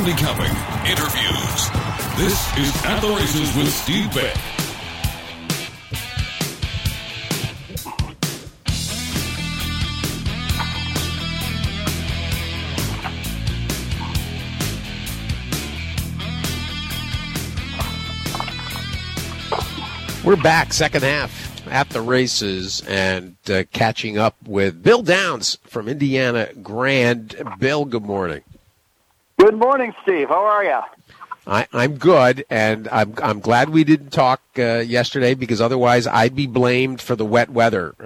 handicapping, interviews. This is At the Races with Steve Beck. We're back, second half, At the Races, and catching up with Bill Downs from Indiana Grand. Bill, good morning. Good morning, Steve. How are you? I'm good, and I'm glad we didn't talk yesterday, because otherwise I'd be blamed for the wet weather.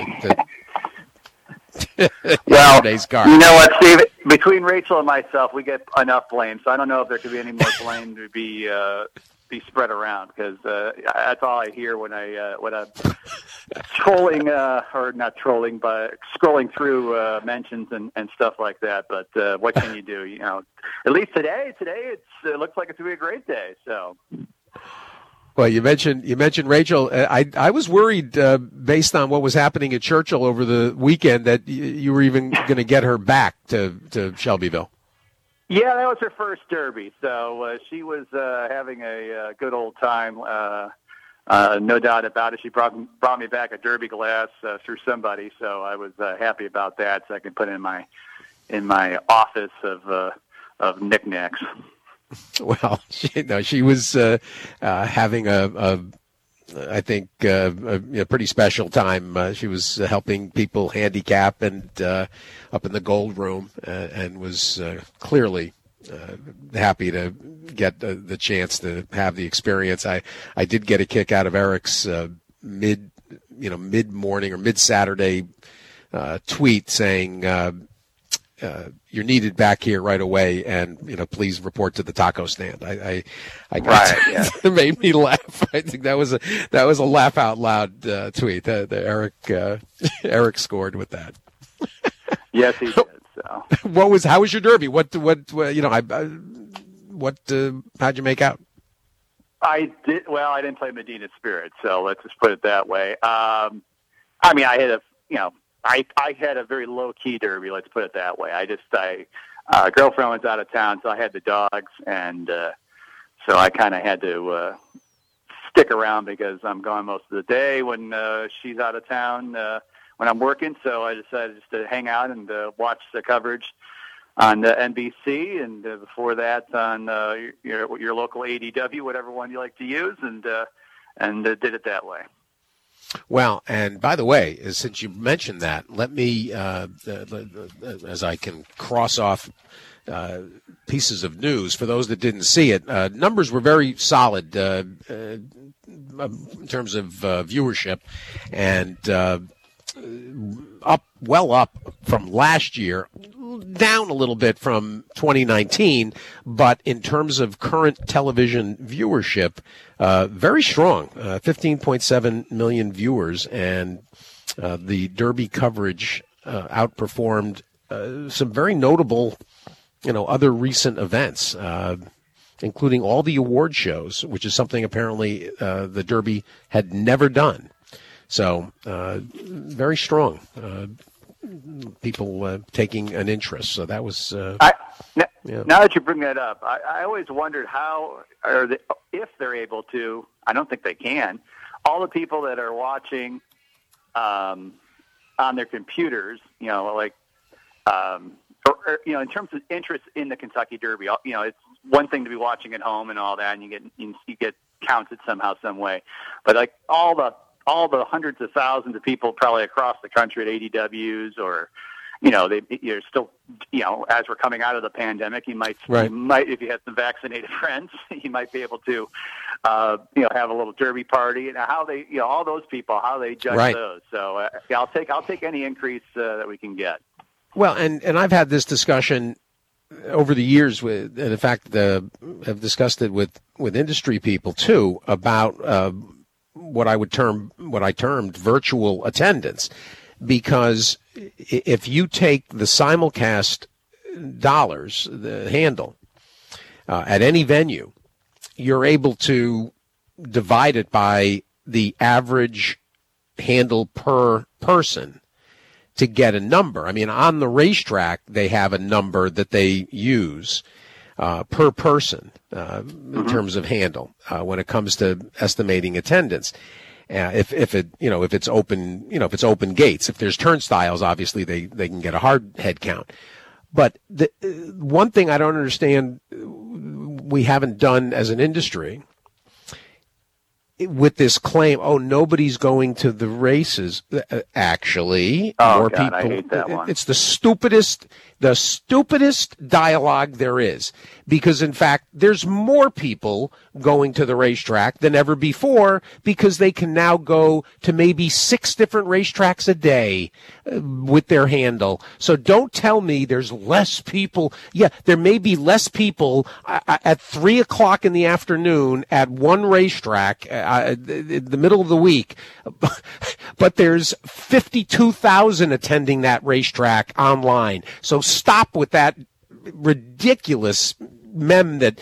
Well, today's car. You know what, Steve? Between Rachel and myself, we get enough blame, so I don't know if there could be any more blame to be spread around, because that's all I hear when I'm trolling, or not trolling, but scrolling through mentions and stuff like that. But what can you do? You know, at least today it looks like it's gonna be a great day. So. Well, you mentioned Rachel. I was worried based on what was happening at Churchill over the weekend that you were even going to get her back to Shelbyville. Yeah, that was her first Derby, so she was having a good old time. No doubt about it. She brought me back a Derby glass through somebody, so I was happy about that. So I can put it in my office of knickknacks. Well, she was having I think a pretty special time. She was helping people handicap and up in the Gold Room, and was clearly happy to get the chance to have the experience. I did get a kick out of Eric's mid-morning or mid-Saturday tweet saying, you're needed back here right away, and please report to the taco stand. I got yeah. It made me laugh. I think that was a laugh out loud tweet. Eric scored with that. Yes, he did. So how was your Derby? How'd you make out? I did well. I didn't play Medina Spirit, so let's just put it that way. I had a very low-key Derby, let's put it that way. Girlfriend was out of town, so I had the dogs, and so I kind of had to stick around because I'm gone most of the day when she's out of town, when I'm working. So I decided just to hang out and watch the coverage on NBC, and before that on your local ADW, whatever one you like to use, and did it that way. Well, and by the way, since you mentioned that, let me, as I can cross off pieces of news for those that didn't see it, numbers were very solid in terms of viewership, and up from last year, down a little bit from 2019, but in terms of current television viewership, very strong, 15.7 million viewers, and the Derby coverage outperformed some very notable, other recent events, including all the award shows, which is something apparently the Derby had never done. So very strong. People taking an interest. So that was. Now that you bring that up, I always wondered if they're able to. I don't think they can. All the people that are watching on their computers, in terms of interest in the Kentucky Derby, it's one thing to be watching at home and all that, and you get counted somehow, some way. But like all the hundreds of thousands of people probably across the country at ADWs, or you're still, as we're coming out of the pandemic, you might, if you had some vaccinated friends, you might be able to, have a little Derby party, and how they, all those people, how they judge those. So I'll take any increase that we can get. Well, and I've had this discussion over the years and in fact, I've discussed it with industry people too about what I termed virtual attendance, because if you take the simulcast dollars, the handle, at any venue, you're able to divide it by the average handle per person to get a number. I mean, on the racetrack, they have a number that they use. per person in terms of handle when it comes to estimating attendance. If it's open gates. If there's turnstiles, obviously they can get a hard head count. But the one thing I don't understand we haven't done as an industry with this claim, nobody's going to the races. Actually, more God, people. I hate that one. It's the stupidest dialogue there is, because in fact there's more people going to the racetrack than ever before, because they can now go to maybe 6 different racetracks a day with their handle. So don't tell me there's less people. Yeah, there may be less people at 3:00 in the afternoon at one racetrack in the middle of the week, but there's 52,000 attending that racetrack online. So stop with that ridiculous meme that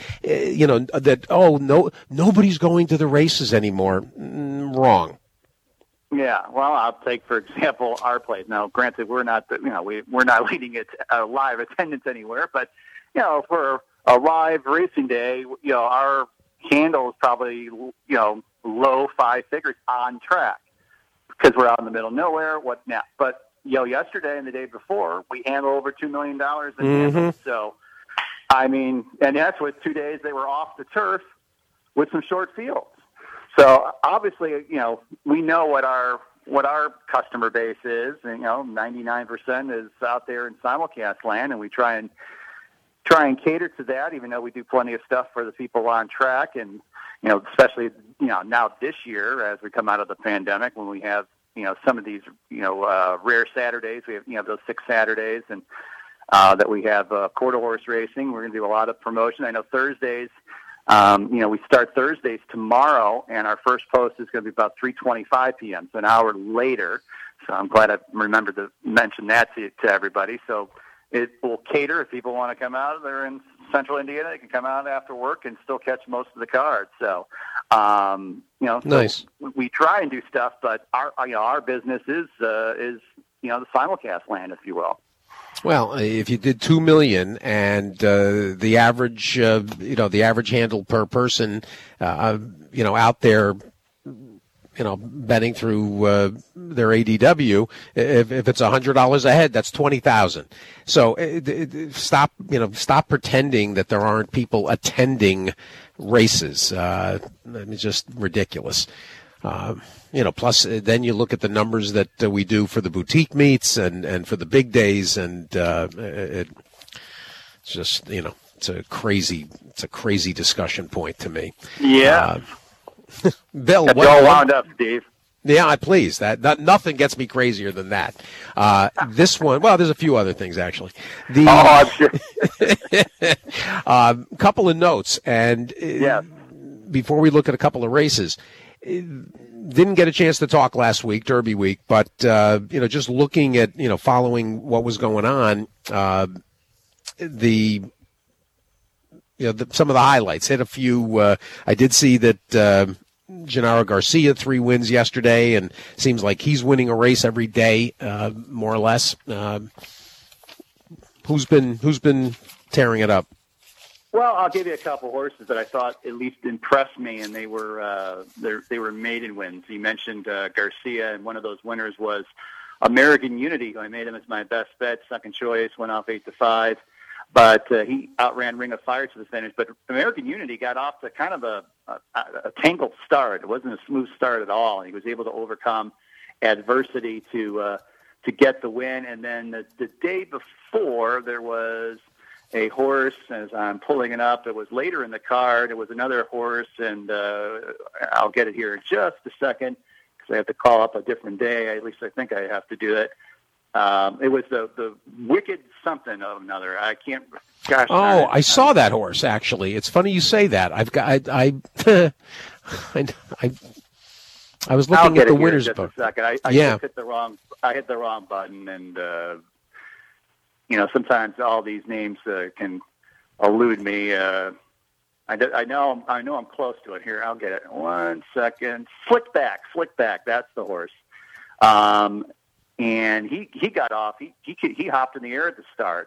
nobody's going to the races anymore. Wrong. Yeah, well, I'll take for example our place. Now, granted, we're not we're not leading it live attendance anywhere, but for a live racing day, our handle is probably low 5 figures on track, because we're out in the middle of nowhere. What now? But yesterday and the day before, we handled over $2 million in handles. So, I mean, and that's with 2 days they were off the turf with some short fields. So obviously, we know what our customer base is, and 99% is out there in simulcast land, and we try and cater to that, even though we do plenty of stuff for the people on track, and especially now this year as we come out of the pandemic, when we have some of these rare Saturdays. We have those 6 Saturdays, and that we have quarter horse racing. We're going to do a lot of promotion. I know Thursdays. We start Thursdays tomorrow, and our first post is going to be about 3:25 p.m., so an hour later. So I'm glad I remembered to mention that to everybody. So it will cater if people want to come out. They're in Central Indiana. They can come out after work and still catch most of the cards. So, nice. So we try and do stuff, but our business is the simulcast land, if you will. Well, if you did 2 million and the average handle per person, out there, betting through their ADW, if it's $100 a head, that's 20,000. So stop pretending that there aren't people attending races. It's just ridiculous. Plus then you look at the numbers that we do for the boutique meets and for the big days, and it's just it's a crazy discussion point to me. Yeah. Bill, that's all wound up, Steve. Yeah, please. That nothing gets me crazier than that. This one, well, there's a few other things actually. I'm sure. Couple of notes, and before we look at a couple of races. Didn't get a chance to talk last week, Derby week, but just looking at following what was going on, some of the highlights. Hit a few. I did see that Gennaro Garcia 3 wins yesterday, and seems like he's winning a race every day, more or less. Who's been tearing it up? Well, I'll give you a couple horses that I thought at least impressed me, and they were maiden wins. You mentioned Garcia, and one of those winners was American Unity. I made him as my best bet, second choice, went off 8-5, but he outran Ring of Fire to the finish. But American Unity got off to kind of a tangled start. It wasn't a smooth start at all, and he was able to overcome adversity to get the win. And then the day before, there was a horse, as I'm pulling it up. It was later in the card. It was another horse, and I'll get it here in just a second because I have to call up a different day. At least I think I have to do it. It was the Wicked something of another. I can't. Gosh. Oh, I saw that horse. Actually, it's funny you say that. I've got. I was looking at the winner's book. I hit the wrong. I hit the wrong button, and sometimes all these names can elude me. I know I'm close to it. Here, I'll get it. 1 second. Slickback. That's the horse. And he got off. He hopped in the air at the start,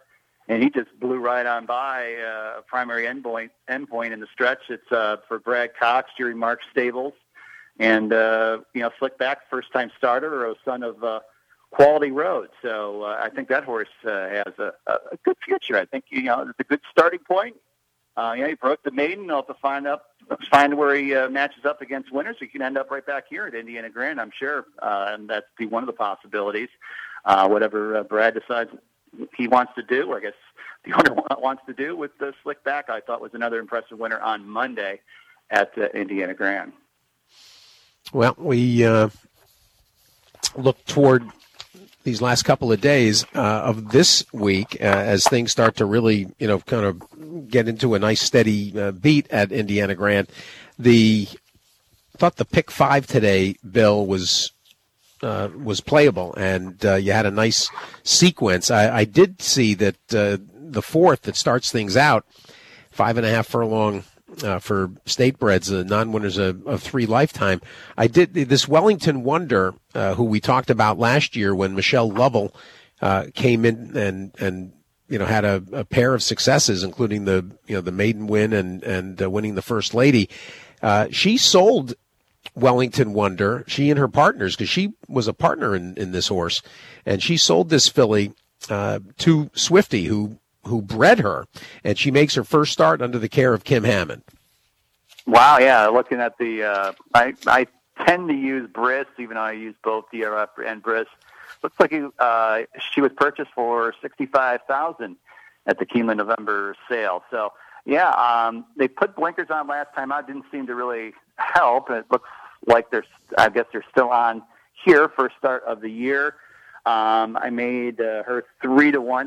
and he just blew right on by a primary endpoint in the stretch. It's for Brad Cox, Jerry Marks Stables, and Slickback, first-time starter, a son of Quality Road. So I think that horse has a good future. I think it's a good starting point. He broke the maiden. He'll have to find where he matches up against winners. He can end up right back here at Indiana Grand, I'm sure, and that's be one of the possibilities. Whatever Brad decides he wants to do, or I guess the owner wants to do with the Slickback, I thought was another impressive winner on Monday at Indiana Grand. Well, we look toward these last couple of days of this week as things start to really, kind of get into a nice steady beat at Indiana Grand. I thought the pick 5 today, Bill, was playable, and you had a nice sequence. I did see that the fourth that starts things out, 5.5 furlong for state breds, non-winners of 3 lifetime. I did this Wellington Wonder, who we talked about last year when Michelle Lovell came in and had a pair of successes, including the maiden win and winning the First Lady. She sold Wellington Wonder, she and her partners, because she was a partner in this horse, and she sold this filly to Swifty, who bred her, and she makes her first start under the care of Kim Hammond. Wow, yeah. Looking at the, I tend to use Briss, even though I use both DRF and Briss. Looks like she was purchased for $65,000 at the Keeneland November sale. So, yeah, they put blinkers on last time out. Didn't seem to really help. It looks like they're still on here for start of the year. I made her 3-1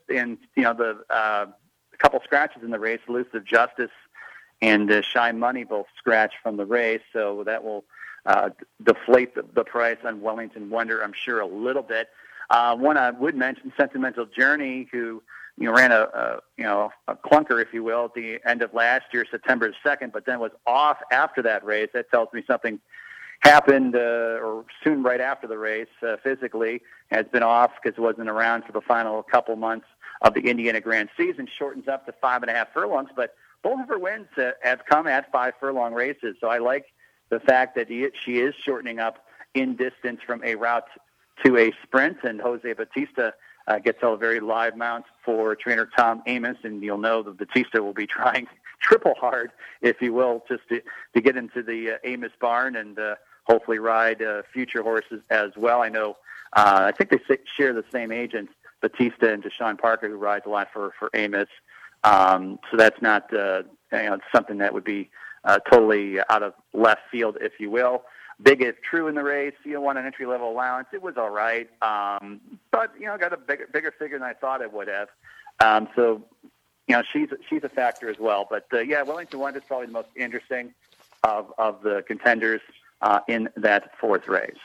a couple scratches in the race. Elusive Justice and Shy Money both scratched from the race, so that will deflate the price on Wellington Wonder, I'm sure, a little bit. One I would mention, Sentimental Journey, who ran a clunker, if you will, at the end of last year, September 2nd, but then was off after that race. That tells me something happened or soon right after the race physically. Has been off because it wasn't around for the final couple months of the Indiana Grand season. Shortens up to 5.5 furlongs, but both of her wins have come at 5 furlong races. So I like the fact that she is shortening up in distance from a route to a sprint, and Jose Batista gets a very live mount for trainer Tom Amos, and you'll know that Batista will be trying triple hard, if you will, just to get into the Amos barn and hopefully ride future horses as well. I know, I think they share the same agent, Batista and Deshaun Parker, who rides a lot for Amos. So that's not something that would be totally out of left field, if you will. Big If True in the race. Won an entry-level allowance. It was all right, but got a bigger figure than I thought it would have. So she's a factor as well. But Wellington Wonder is probably the most interesting of the contenders in that fourth race.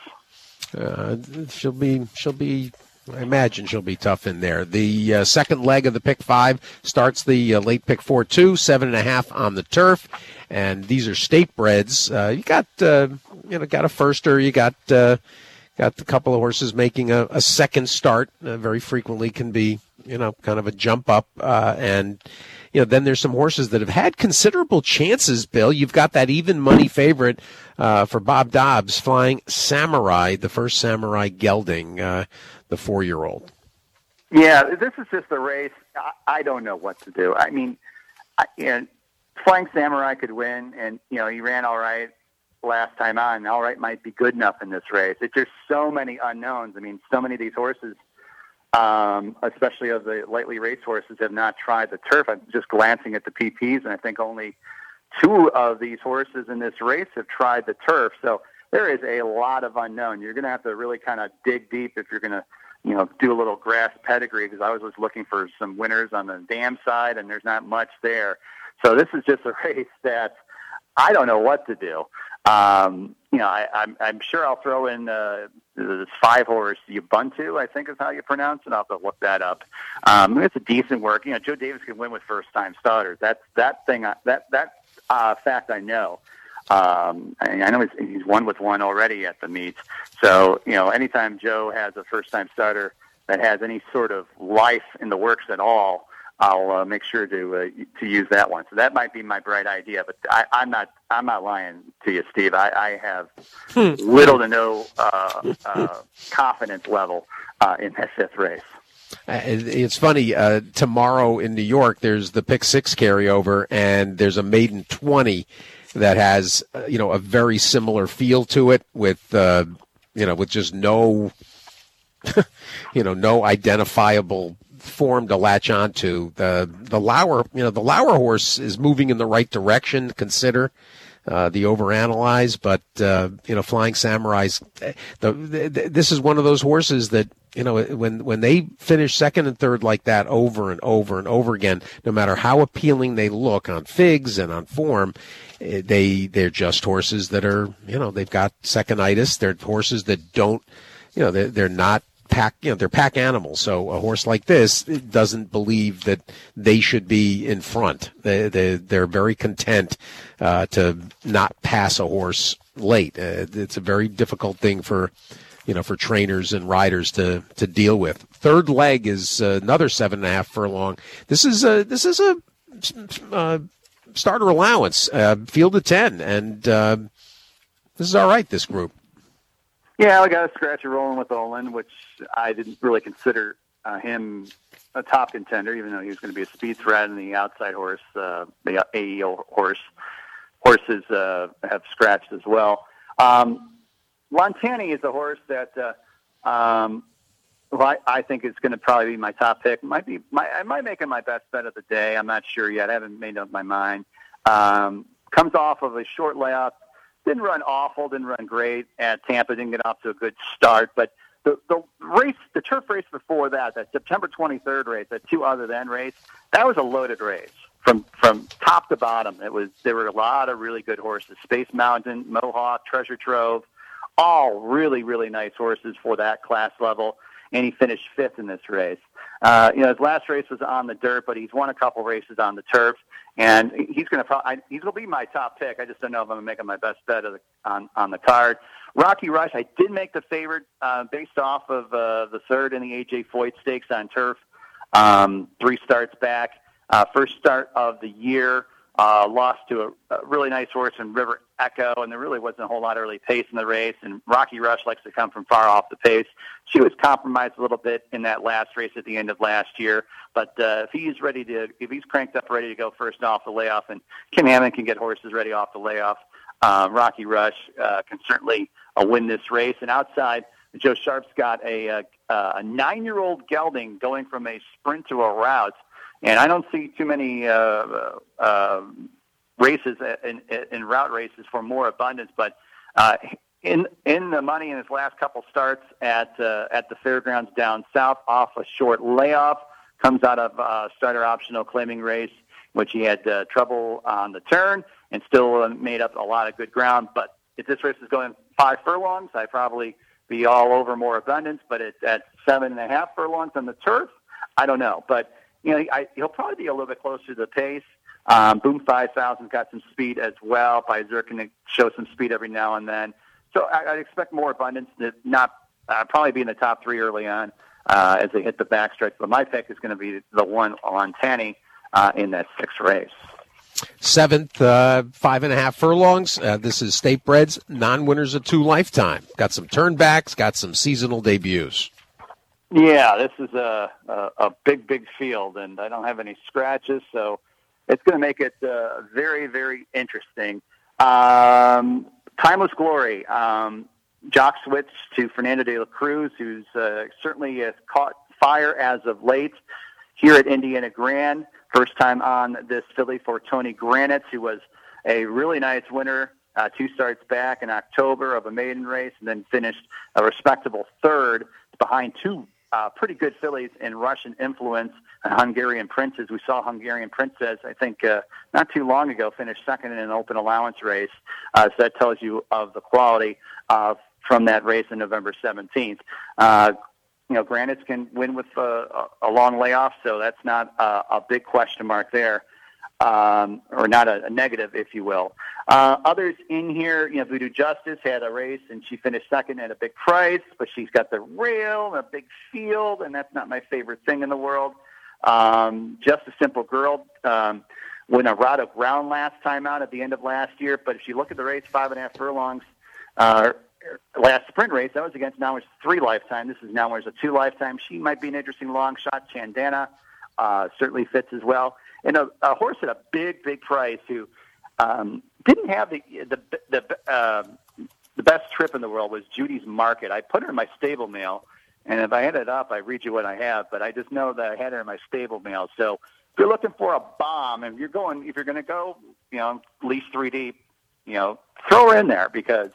She'll be. I imagine she'll be tough in there. The second leg of the pick 5 starts the late pick 4-2, 7.5 on the turf, and these are state breds. You got got a firster. You got a couple of horses making a second start. Very frequently can be kind of a jump up, and then there's some horses that have had considerable chances. Bill, you've got that even money favorite for Bob Dobbs, Flying Samurai, the first Samurai gelding. The 4-year-old. Yeah, this is just a race. I don't know what to do. I mean, Flying Samurai could win, and he ran all right last time on. All right might be good enough in this race. It's just so many unknowns. I mean, so many of these horses, especially of the lightly raced horses, have not tried the turf. I'm just glancing at the PPs, and I think only 2 of these horses in this race have tried the turf. So there is a lot of unknown. You're going to have to really kind of dig deep if you're going to, do a little grass pedigree, because I was just looking for some winners on the dam side, and there's not much there. So this is just a race that I don't know what to do. I'm sure I'll throw in this 5-horse Ubuntu, I think is how you pronounce it. I'll have to look that up. It's a decent work. Joe Davis can win with first-time starters. That fact I know. I know he's won with one already at the meet. So, anytime Joe has a first-time starter that has any sort of life in the works at all, I'll make sure to use that one. So that might be my bright idea, but I'm not lying to you, Steve. I have little to no confidence level in that fifth race. It's funny. Tomorrow in New York, there's the Pick 6 carryover, and there's a maiden 20 that has a very similar feel to it with with just no no identifiable form to latch onto. The Lauer horse is moving in the right direction. Consider the overanalyze, but Flying Samurai's. This is one of those horses that when they finish second and third like that over and over and over again, no matter how appealing they look on figs and on form, they're just horses that are they've got second-itis. They're horses that don't they're not pack, they're pack animals. So a horse like this doesn't believe that they should be in front. They're very content to not pass a horse late. It's a very difficult thing for trainers and riders to deal with. Third leg is another 7.5 furlong. This is a starter allowance, field of 10, and this is all right. This group. Yeah, we got a scratch and rolling with Olin, which I didn't really consider him a top contender, even though he was going to be a speed threat, and the outside horse, the AEO horses have scratched as well. Lontani is a horse that I think is going to probably be my top pick. I might make him my best bet of the day. I'm not sure yet. I haven't made up my mind. Comes off of a short layoff. Didn't run awful, didn't run great at Tampa, didn't get off to a good start. But the race, the turf race before that September 23rd race, that 2 other than race, that was a loaded race from top to bottom. There were a lot of really good horses. Space Mountain, Mohawk, Treasure Trove, all really, really nice horses for that class level. And he finished 5th in this race. His last race was on the dirt, but he's won a couple races on the turf, and he's going to be my top pick. I just don't know if I'm going to make him my best bet on the card. Rocky Rush, I did make the favorite based off of the third in the A.J. Foyt Stakes on turf. 3 starts back. First start of the year, lost to a really nice horse in River Echo, and there really wasn't a whole lot of early pace in the race, and Rocky Rush likes to come from far off the pace. She was compromised a little bit in that last race at the end of last year, but if he's cranked up ready to go first off the layoff, and Kim Hammond can get horses ready off the layoff, Rocky Rush can certainly win this race. And outside, Joe Sharp's got a 9-year-old gelding going from a sprint to a route, and I don't see too many races in route races for more abundance, but in the money in his last couple starts at the fairgrounds down south off a short layoff, comes out of starter optional claiming race, which he had trouble on the turn and still made up a lot of good ground. But if this race is going 5 furlongs, I'd probably be all over more abundance. But at 7.5 furlongs on the turf, I don't know. But he'll probably be a little bit closer to the pace. Boom 5000's got some speed as well. Pfizer can show some speed every now and then. So I'd expect more abundance, not probably be in the top 3 early on as they hit the backstretch. But my pick is going to be the one on Tanny in that 6th race. 7th, 5.5 furlongs. This is State Breds, non-winners of 2 lifetime. Got some turnbacks, got some seasonal debuts. Yeah, this is a big field, and I don't have any scratches, so it's going to make it very, very interesting. Timeless Glory. Jock switch to Fernando de la Cruz, who's certainly caught fire as of late here at Indiana Grand. First time on this filly for Tony Granitz, who was a really nice winner 2 starts back in October of a maiden race, and then finished a respectable 3rd behind 2 pretty good fillies in Russian Influence and Hungarian Princess. We saw Hungarian Princess, I think, not too long ago, finish 2nd in an open allowance race. So that tells you of the quality from that race on November 17th. Granitz can win with a long layoff, so that's not a big question mark there, or not a negative, if you will. Others in here, Voodoo Justice had a race, and she finished second at a big price, but she's got the rail and a big field, and that's not my favorite thing in the world. Just a Simple Girl won a Rado Ground last time out at the end of last year, but if you look at the race, 5.5 furlongs, last sprint race, that was against Nauer's 3 lifetime. This is Nauer's a 2 lifetime. She might be an interesting long shot. Chandana certainly fits as well. And a horse at a big, big price who didn't have the best trip in the world was Judy's Market. I put her in my stable mail, and if I had it up, I read you what I have. But I just know that I had her in my stable mail. So if you're looking for a bomb, and if you're going to go, at least 3 deep, throw her in there because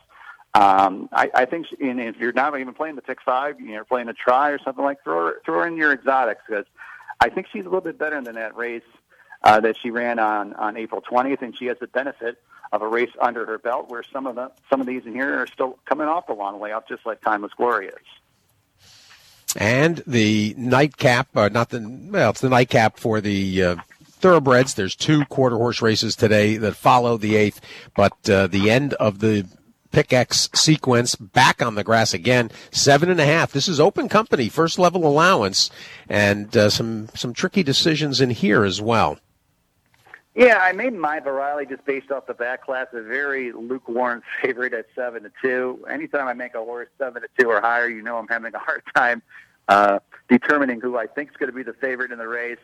I think if you're not even playing the pick 5, you're playing a try or something like, throw her in your exotics because I think she's a little bit better than that race that she ran on April 20th, and she has the benefit of a race under her belt where some of these in here are still coming off the long layoff, just like Timeless Glory is. And the nightcap, it's the nightcap for the thoroughbreds. There's 2 quarter horse races today that follow the 8th, but the end of the Pick X sequence back on the grass again, 7.5. This is open company, first level allowance, and some tricky decisions in here as well. Yeah, I made my Virali just based off the back class, a very lukewarm favorite at 7-2. Anytime I make a horse 7-2 or higher, I'm having a hard time determining who I think is going to be the favorite in the race.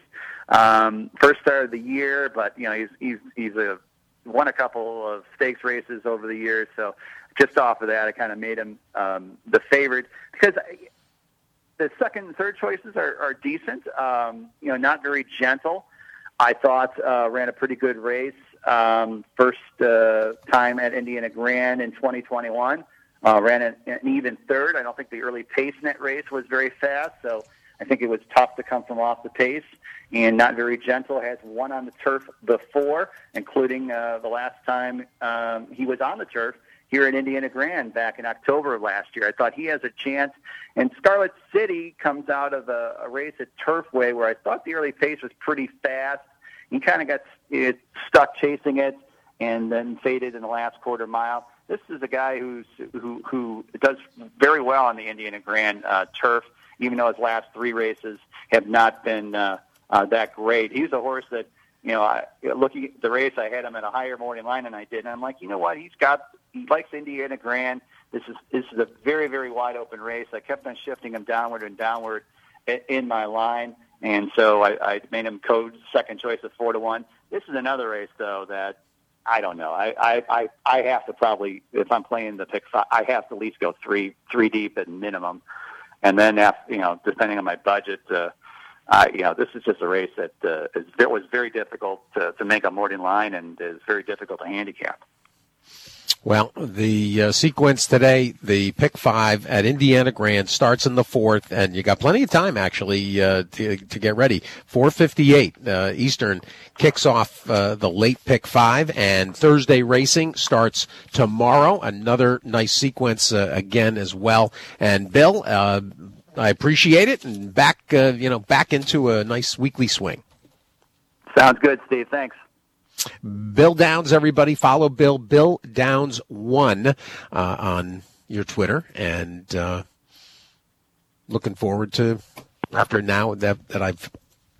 First start of the year, but he's won a couple of stakes races over the years, so just off of that, I kind of made him the favorite because the second and third choices are decent. Not very gentle. I thought ran a pretty good race. First time at Indiana Grand in 2021. Ran an even third. I don't think the early pace in that race was very fast, so I think it was tough to come from off the pace. And not very gentle. Has won on the turf before, including the last time he was on the turf here at Indiana Grand back in October of last year. I thought he has a chance. And Scarlet City comes out of a race at Turfway where I thought the early pace was pretty fast. He kind of got stuck chasing it and then faded in the last quarter mile. This is a guy who does very well on the Indiana Grand turf, even though his last 3 races have not been that great. He's a horse that, looking at the race, I had him at a higher morning line than I did. And I'm like, what? He likes Indiana Grand. This is a very, very wide open race. I kept on shifting him downward and downward in my line. And so I made him code second choice at 4-1. This is another race though that I don't know. I have to probably, if I'm playing the pick 5, I have to at least go three deep at minimum. And then after, depending on my budget, this is just a race that was very difficult to make a morning line and is very difficult to handicap. Well, the sequence today, the pick 5 at Indiana Grand starts in the 4th, and you got plenty of time actually to get ready. 4:58 Eastern kicks off the late pick 5, and Thursday racing starts tomorrow. Another nice sequence again as well. And Bill, I appreciate it, and back into a nice weekly swing. Sounds good, Steve. Thanks. Bill Downs, everybody. Follow Bill Downs 1 on your Twitter, and looking forward to now that I've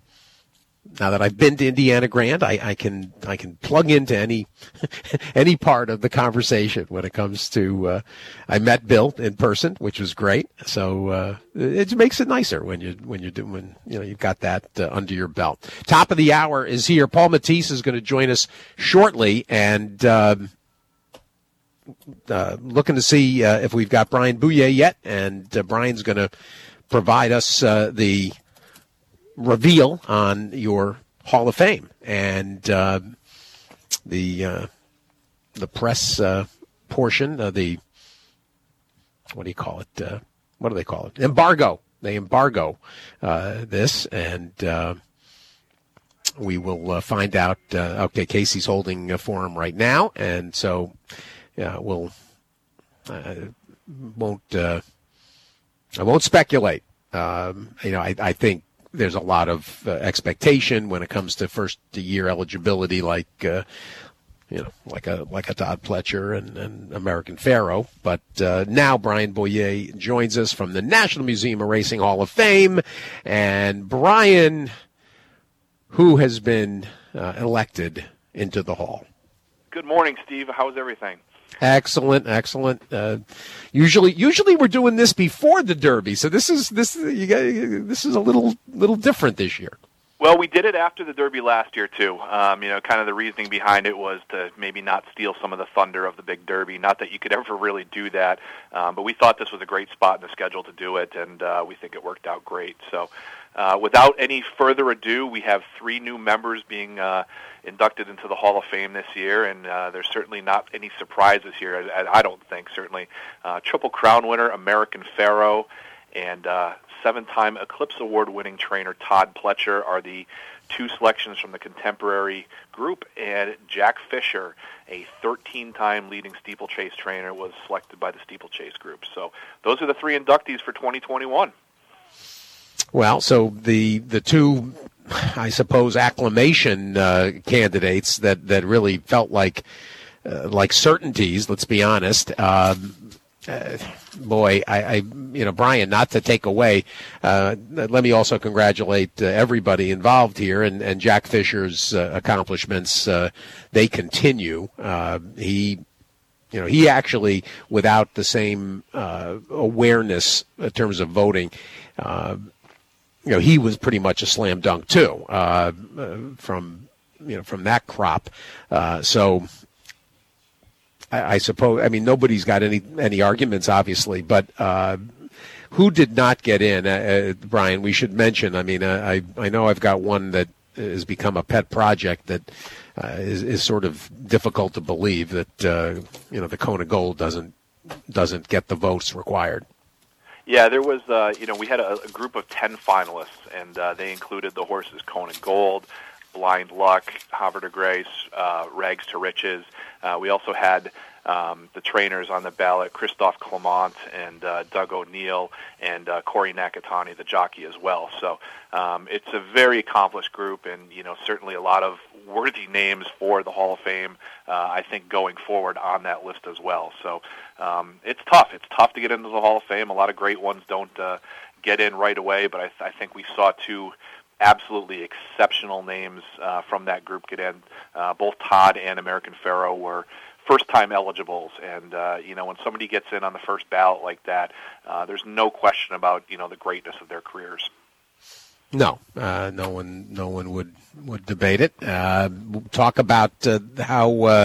been to Indiana Grand, I can plug into any part of the conversation when it comes to. I met Bill in person, which was great. So it makes it nicer when you've got that under your belt. Top of the hour is here. Paul Matisse is going to join us shortly, and looking to see if we've got Brian Bouye yet, and Brian's going to provide us the reveal on your Hall of Fame and the press portion of the what do you call it? What do they call it? Embargo. They embargo this, and we will find out. Okay, Casey's holding a forum right now, and so we'll I won't speculate. I think there's a lot of expectation when it comes to first-year eligibility, like like a Todd Pletcher and American Pharoah. But now Brian Boyer joins us from the National Museum of Racing Hall of Fame. And Brian, who has been elected into the Hall. Good morning, Steve. How's everything? Excellent. Usually we're doing this before the Derby, so this is a little different this year. Well, we did it after the Derby last year too. Kind of the reasoning behind it was to maybe not steal some of the thunder of the big Derby. Not that you could ever really do that, but we thought this was a great spot in the schedule to do it, and we think it worked out great. So, without any further ado, we have 3 new members being inducted into the Hall of Fame this year, and there's certainly not any surprises here, I don't think, certainly. Triple Crown winner American Pharoah and 7-time Eclipse Award-winning trainer Todd Pletcher are the 2 selections from the contemporary group, and Jack Fisher, a 13-time leading steeplechase trainer, was selected by the steeplechase group. So those are the 3 inductees for 2021. Well, so the 2, I suppose, acclamation candidates that really felt like certainties. Let's be honest. Boy, Brian, not to take away, let me also congratulate everybody involved here and Jack Fisher's accomplishments. They continue. He actually, without the same awareness in terms of voting, he was pretty much a slam dunk too, from that crop. So I suppose, nobody's got any arguments, obviously, but who did not get in? Brian, we should mention. I know I've got one that has become a pet project that is sort of difficult to believe that the Kona Gold doesn't get the votes required. Yeah, there was, we had a group of 10 finalists, and they included the horses Kona Gold, Blind Luck, Havre de Grace, Rags to Riches. We also had the trainers on the ballot, Christophe Clement and Doug O'Neill and Corey Nakatani, the jockey, as well. So it's a very accomplished group, and certainly a lot of worthy names for the Hall of Fame, I think, going forward on that list as well. So it's tough. It's tough to get into the Hall of Fame. A lot of great ones don't get in right away, but I think we saw 2 absolutely exceptional names from that group get in. Both Todd and American Pharoah were first-time eligibles, and when somebody gets in on the first ballot like that, there's no question about the greatness of their careers. No, no one would debate it. Talk about how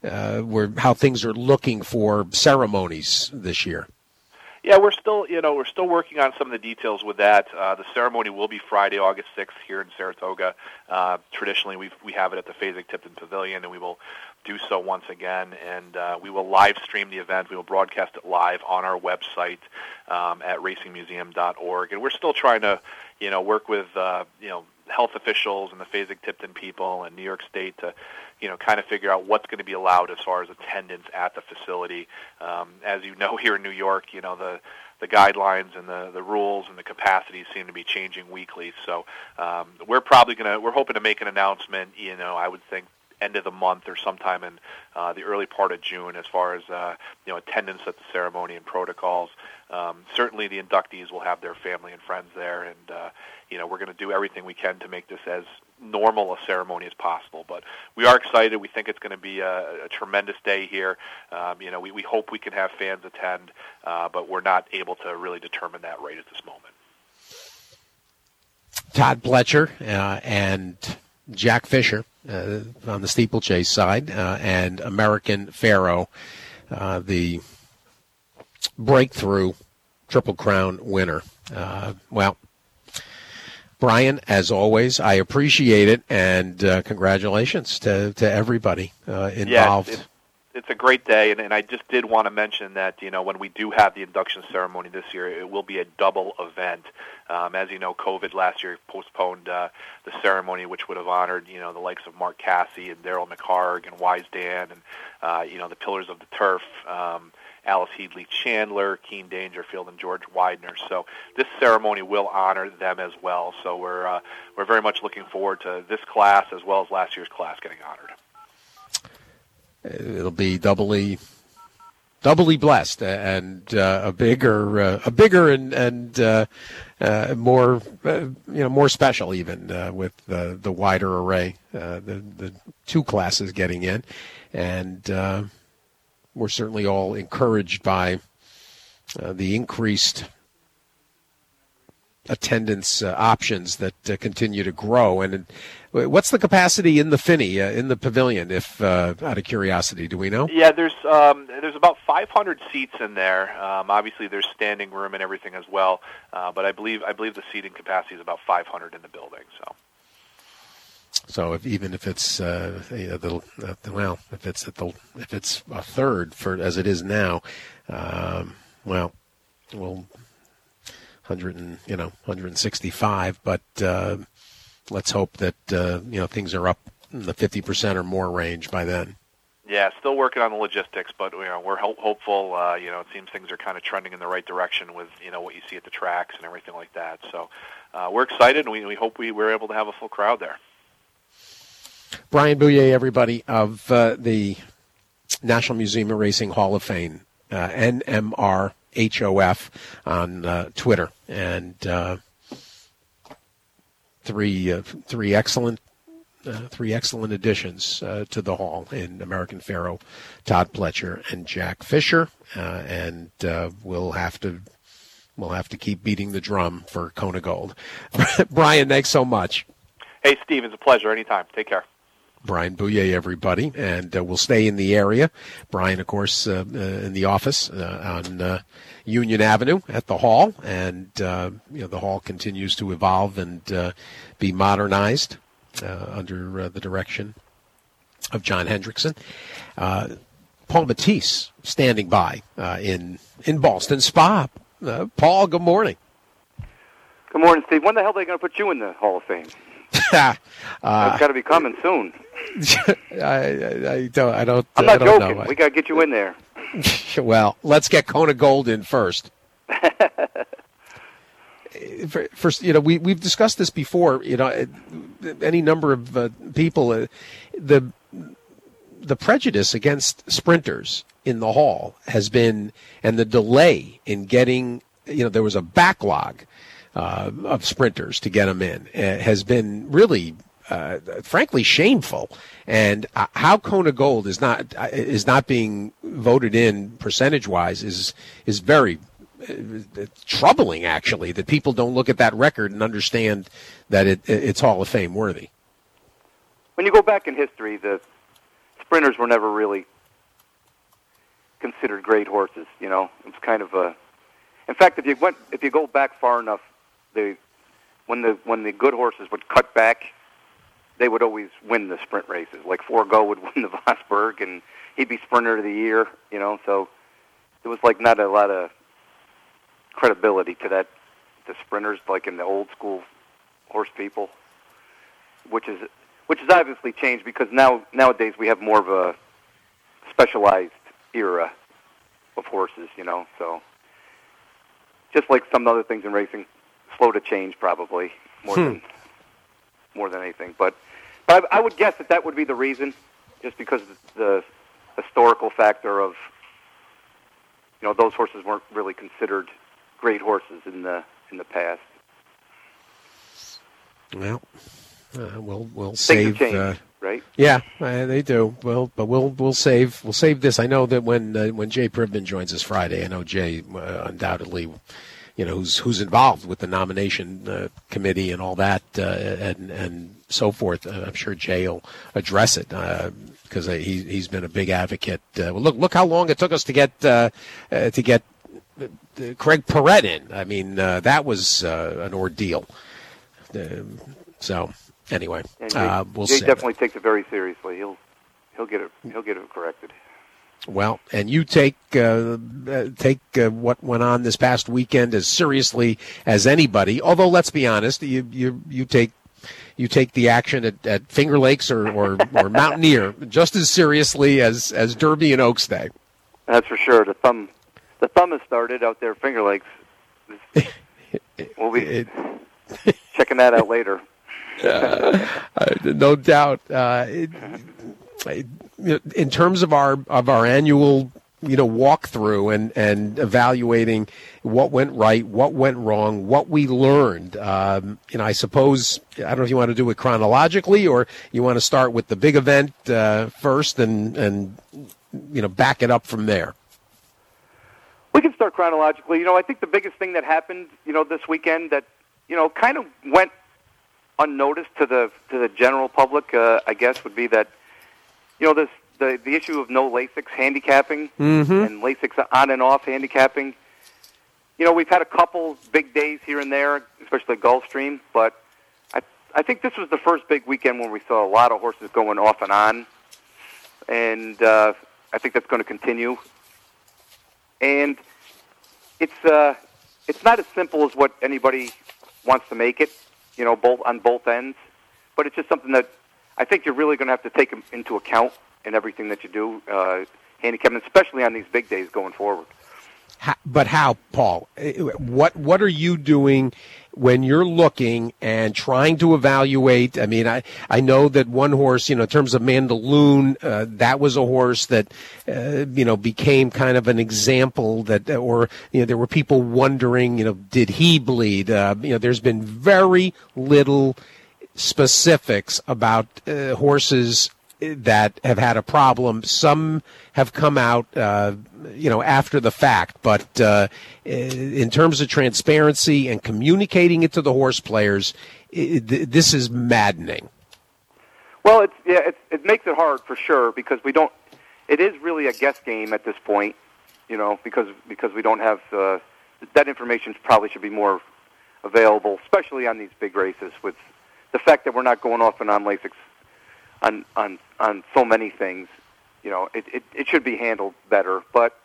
things are looking for ceremonies this year. Yeah, we're still working on some of the details with that. The ceremony will be Friday, August 6th here in Saratoga. Traditionally, we have it at the Fasig-Tipton Pavilion, and we will do so once again. And we will live stream the event. We will broadcast it live on our website at racingmuseum.org. And we're still trying to, work with health officials and the Fasig-Tipton people and New York State to, kind of figure out what's going to be allowed as far as attendance at the facility. As you know, here in New York, the guidelines and the rules and the capacities seem to be changing weekly. So we're hoping to make an announcement, I would think end of the month or sometime in the early part of June as far as, attendance at the ceremony and protocols. Certainly the inductees will have their family and friends there, and, we're going to do everything we can to make this as normal a ceremony as possible. But we are excited. We think it's going to be a tremendous day here. We hope we can have fans attend, but we're not able to really determine that right at this moment. Todd Pletcher and Jack Fisher on the steeplechase side, and American Pharoah, the breakthrough Triple Crown winner. Brian, as always, I appreciate it, and congratulations to everybody involved. Yeah, it's a great day, and I just did want to mention that, when we do have the induction ceremony this year, it will be a double event. As you know, COVID last year postponed the ceremony, which would have honored, the likes of Mark Casse and Daryl McHarg and Wise Dan and, the Pillars of the Turf, Alice Headley Chandler, Keen Dangerfield, and George Widener. So this ceremony will honor them as well. So we're very much looking forward to this class as well as last year's class getting honored. it'll be doubly blessed and a bigger and more more special even with the wider array, the two classes getting in, and we're certainly all encouraged by the increased attendance options that continue to grow. And what's the capacity in the Finney, in the pavilion, if out of curiosity, do we know? Yeah, there's about 500 seats in there. Obviously, there's standing room and everything as well, but I believe the seating capacity is about 500 in the building. So even if it's if it's a third for as it is now, we'll 165, but let's hope that things are up in the 50% or more range by then. Yeah, still working on the logistics, but we're hopeful. It seems things are kind of trending in the right direction with what you see at the tracks and everything like that. So we're excited, and we hope we're able to have a full crowd there. Brian Bouye, everybody, of the National Museum of Racing Hall of Fame, NMRHOF on Twitter, and three excellent additions to the hall in American Pharoah, Todd Pletcher, and Jack Fisher, and we'll have to keep beating the drum for Kona Gold. Brian, thanks so much. Hey, Steve, it's a pleasure. Anytime. Take care. Brian Bouye, everybody, and we'll stay in the area. Brian, of course, in the office on Union Avenue at the hall, and the hall continues to evolve and be modernized under the direction of John Hendrickson. Paul Matisse standing by in Ballston Spa. Paul, good morning. Good morning, Steve. When the hell are they going to put you in the Hall of Fame? It's got to be coming soon. I don't. I'm not joking. Know. We got to get you in there. Well, let's get Kona Gold in first. First, we've discussed this before. Any number of people, the prejudice against sprinters in the hall has been, and the delay in getting, there was a backlog of sprinters to get them in, has been really, frankly, shameful. And how Kona Gold is not being voted in percentage-wise is very troubling, actually, that people don't look at that record and understand that it's Hall of Fame worthy. When you go back in history, the sprinters were never really considered great horses. It was kind of a. In fact, if you go back far enough, when the good horses would cut back, they would always win the sprint races. Like Forgo would win the Vosburg, and he'd be Sprinter of the Year. So there was like not a lot of credibility to that, the sprinters, like in the old school horse people, which is obviously changed because nowadays we have more of a specialized era of horses. So just like some other things in racing. Slow to change, probably more than anything. But I would guess that would be the reason, just because of the historical factor of those horses weren't really considered great horses in the past. Well, we'll save. Things have changed, right? Yeah, they do. Well, but we'll save this. I know that when Jay Privman joins us Friday, I know Jay undoubtedly. Who's involved with the nomination committee and all that and so forth. I'm sure Jay will address it because he's been a big advocate. Look how long it took us to get Craig Perret in. I mean, that was an ordeal. So anyway, we'll see. Jay definitely takes it very seriously. He'll get it corrected. Well, and you take what went on this past weekend as seriously as anybody. Although, let's be honest, you take the action at Finger Lakes or Mountaineer just as seriously as Derby and Oaks Day. That's for sure. The thumb has started out there at Finger Lakes. We'll be checking that out later. No doubt. in terms of our annual walkthrough and evaluating what went right, what went wrong, what we learned. I suppose, I don't know if you want to do it chronologically or you want to start with the big event first and back it up from there. We can start chronologically. I think the biggest thing that happened, this weekend that, kind of went unnoticed to the general public, I guess, would be that, the issue of no Lasix handicapping and Lasix on and off handicapping. We've had a couple big days here and there, especially Gulfstream, but I think this was the first big weekend where we saw a lot of horses going off and on, and I think that's going to continue. And it's not as simple as what anybody wants to make it, both on both ends, but it's just something that I think you're really going to have to take into account in everything that you do, handicapping, especially on these big days going forward. But how, Paul? What are you doing when you're looking and trying to evaluate? I mean, I know that one horse, in terms of Mandaloun, that was a horse that, became kind of an example that, there were people wondering, did he bleed? There's been very little specifics about horses that have had a problem. Some have come out, after the fact. But in terms of transparency and communicating it to the horse players, this is maddening. Well, it makes it hard for sure because we don't. It is really a guess game at this point, because we don't have that information. Probably should be more available, especially on these big races. With the fact that we're not going off and on Lasix on so many things, it should be handled better. But,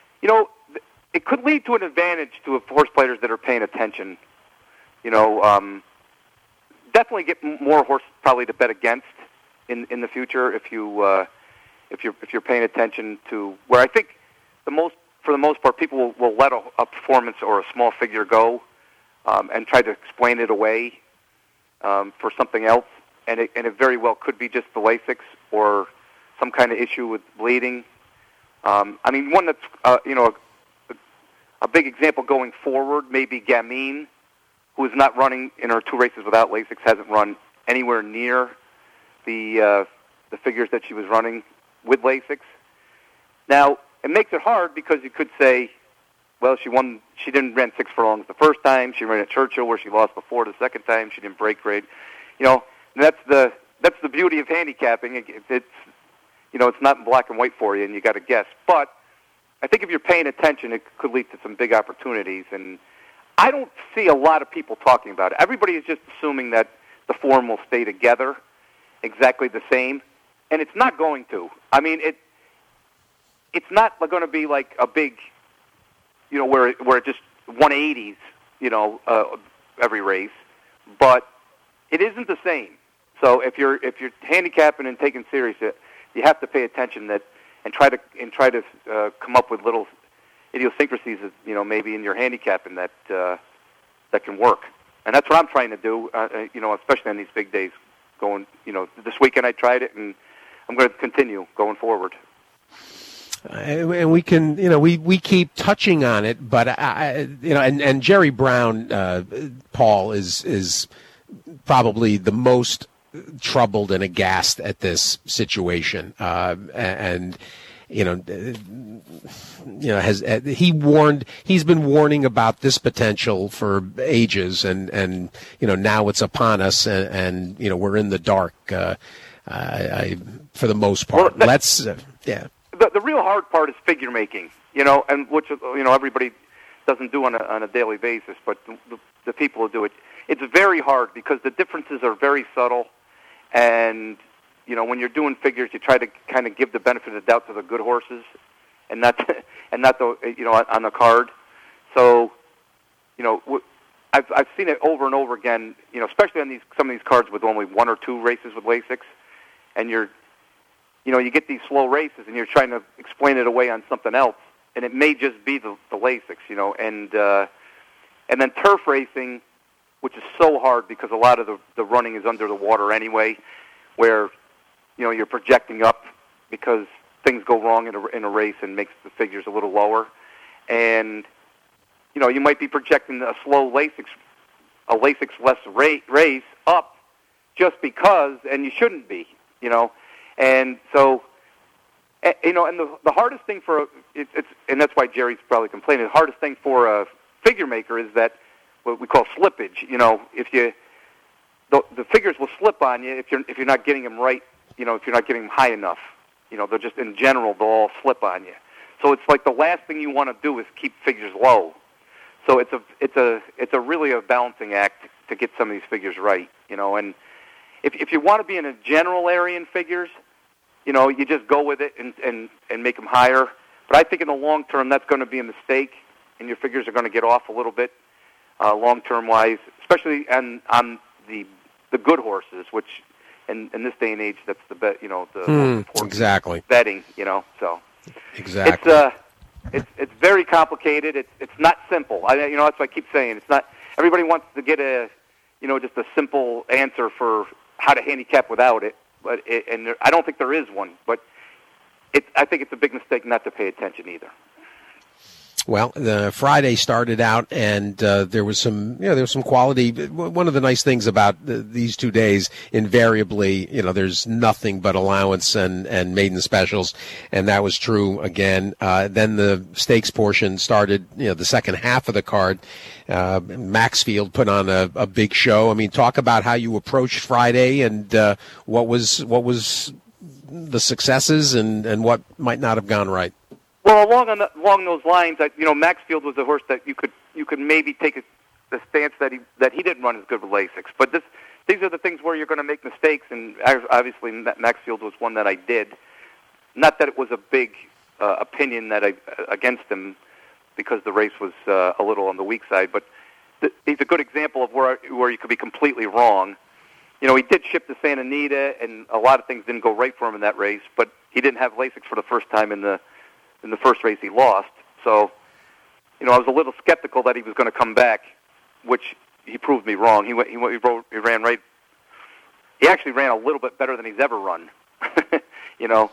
it could lead to an advantage to horse players that are paying attention. Definitely get more horses probably to bet against in the future if you're paying attention to where I think for the most part people will let a performance or a small figure go and try to explain it away for something else. And it very well could be just the Lasix or some kind of issue with bleeding. One that's a big example going forward, maybe Gamine, who is not running in her 2 races without Lasix, hasn't run anywhere near the figures that she was running with Lasix. Now, it makes it hard because you could say, well, she didn't run 6 furlongs the first time. She ran at Churchill where she lost before the second time. She didn't break grade. That's the beauty of handicapping. It's not in black and white for you, and you got to guess. But I think if you're paying attention, it could lead to some big opportunities. And I don't see a lot of people talking about it. Everybody is just assuming that the form will stay together exactly the same, and it's not going to. It's not going to be like a big, where it just 180s, every race, but it isn't the same. So if you're handicapping and taking serious, you have to pay attention and try to come up with little idiosyncrasies, maybe in your handicapping that can work. And that's what I'm trying to do, especially on these big days. This weekend I tried it, and I'm going to continue going forward. And we can, we keep touching on it, but and Jerry Brown, Paul is probably the most troubled and aghast at this situation, he's been warning about this potential for ages, and now it's upon us, and we're in the dark, for the most part. The real hard part is figure making, and which everybody doesn't do on a daily basis, but the people who do it, it's very hard because the differences are very subtle, and when you're doing figures, you try to kind of give the benefit of the doubt to the good horses, and not the on the card. So I've seen it over and over again, especially on some of these cards with only 1 or 2 races with Lasix, and you get these slow races, and you're trying to explain it away on something else, and it may just be the Lasix, and then turf racing, which is so hard because a lot of the running is under the water anyway, where you're projecting up because things go wrong in a race and makes the figures a little lower. And, you might be projecting a slow Lasix-less race up just because, and you shouldn't be, And so, and the hardest thing and that's why Jerry's probably complaining, the hardest thing for a figure maker is that what we call slippage. If the figures will slip on you if you're not getting them right, if you're not getting them high enough. They're just, in general, they'll all slip on you. So it's like the last thing you want to do is keep figures low. So it's really a balancing act to get some of these figures right, And if you want to be in a general area in figures, you just go with it and make them higher. But I think in the long term that's going to be a mistake, and your figures are going to get off a little bit long term wise, especially on the good horses, which in this day and age that's the bet, the most important exactly betting, So exactly. It's very complicated. It's not simple. That's what I keep saying. It's not. Everybody wants to get just a simple answer for how to handicap without it, but I don't think there is one. But I think it's a big mistake not to pay attention either. Well, the Friday started out, and there was some quality. One of the nice things about these 2 days, invariably, there's nothing but allowance and maiden specials, and that was true again. Then the stakes portion started, the second half of the card. Maxfield put on a big show. I mean, talk about how you approached Friday and what was the successes and what might not have gone right. Well, along those lines, Maxfield was a horse that you could maybe take the stance that he didn't run as good with Lasix. But these are the things where you're going to make mistakes, and obviously Maxfield was one that I did. Not that it was a big opinion against him because the race was a little on the weak side, but he's a good example of where you could be completely wrong. He did ship to Santa Anita, and a lot of things didn't go right for him in that race, but he didn't have Lasix for the first time in the first race he lost. So, I was a little skeptical that he was going to come back, which he proved me wrong. He ran right. He actually ran a little bit better than he's ever run, he got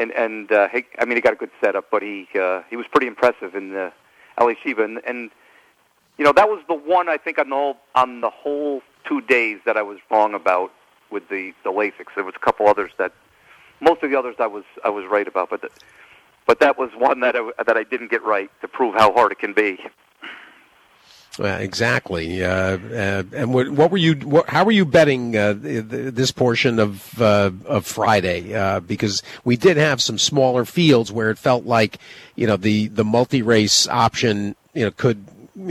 a good setup, but he was pretty impressive in the Ali Shiva, and that was the one I think on the whole 2 days that I was wrong about with the Lasix. There was a couple others most of the others I was right about, but that was one that I didn't get right to prove how hard it can be. Exactly. And what were you? How were you betting this portion of Friday? Because we did have some smaller fields where it felt like the multi-race option could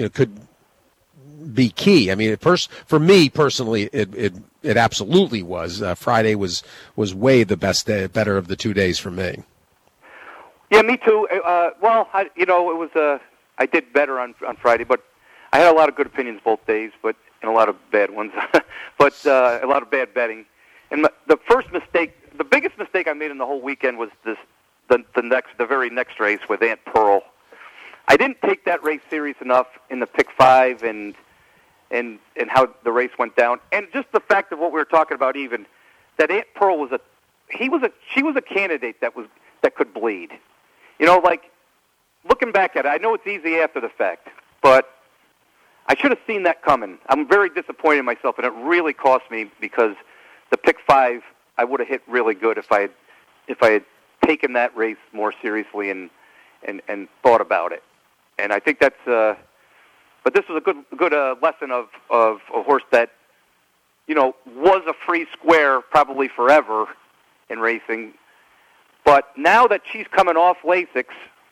be key. I mean, for me personally, it absolutely was. Friday was way the better of the 2 days for me. Yeah, me too. It was. I did better on Friday, but I had a lot of good opinions both days, and a lot of bad ones, but a lot of bad betting. And the biggest mistake I made in the whole weekend was the very next race with Aunt Pearl. I didn't take that race serious enough in the pick 5 and how the race went down, and just the fact of what we were talking about, even that Aunt Pearl she was a candidate that could bleed. Looking back at it, I know it's easy after the fact, but I should have seen that coming. I'm very disappointed in myself, and it really cost me because the pick 5 I would have hit really good if I had taken that race more seriously and thought about it. And I think that's. But this was a good lesson of a horse that was a free square probably forever in racing. But now that she's coming off Lasix,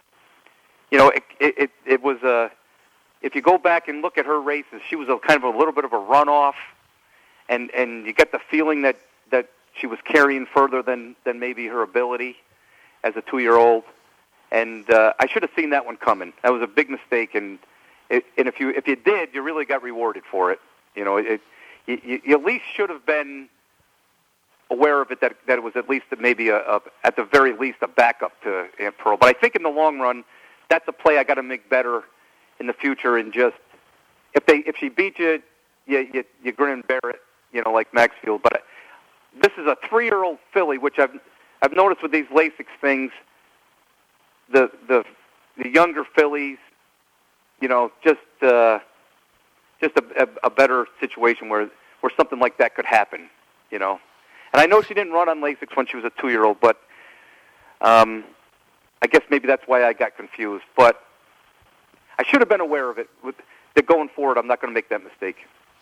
it was a. If you go back and look at her races, she was kind of a little bit of a runoff, and you get the feeling that she was carrying further than maybe her ability as a 2-year-old. And I should have seen that one coming. That was a big mistake, and if you did, you really got rewarded for it. You at least should have been aware of it, that it was at least maybe at the very least a backup to Aunt Pearl. But I think in the long run, that's a play I got to make better in the future. And just if she beats you, you grin and bear it, like Maxfield. But this is a 3-year-old filly, which I've noticed with these Lasix things, the younger fillies, just a better situation where something like that could happen, And I know she didn't run on Lasix when she was a 2-year-old, but I guess maybe that's why I got confused. But I should have been aware of it. That going forward, I'm not going to make that mistake.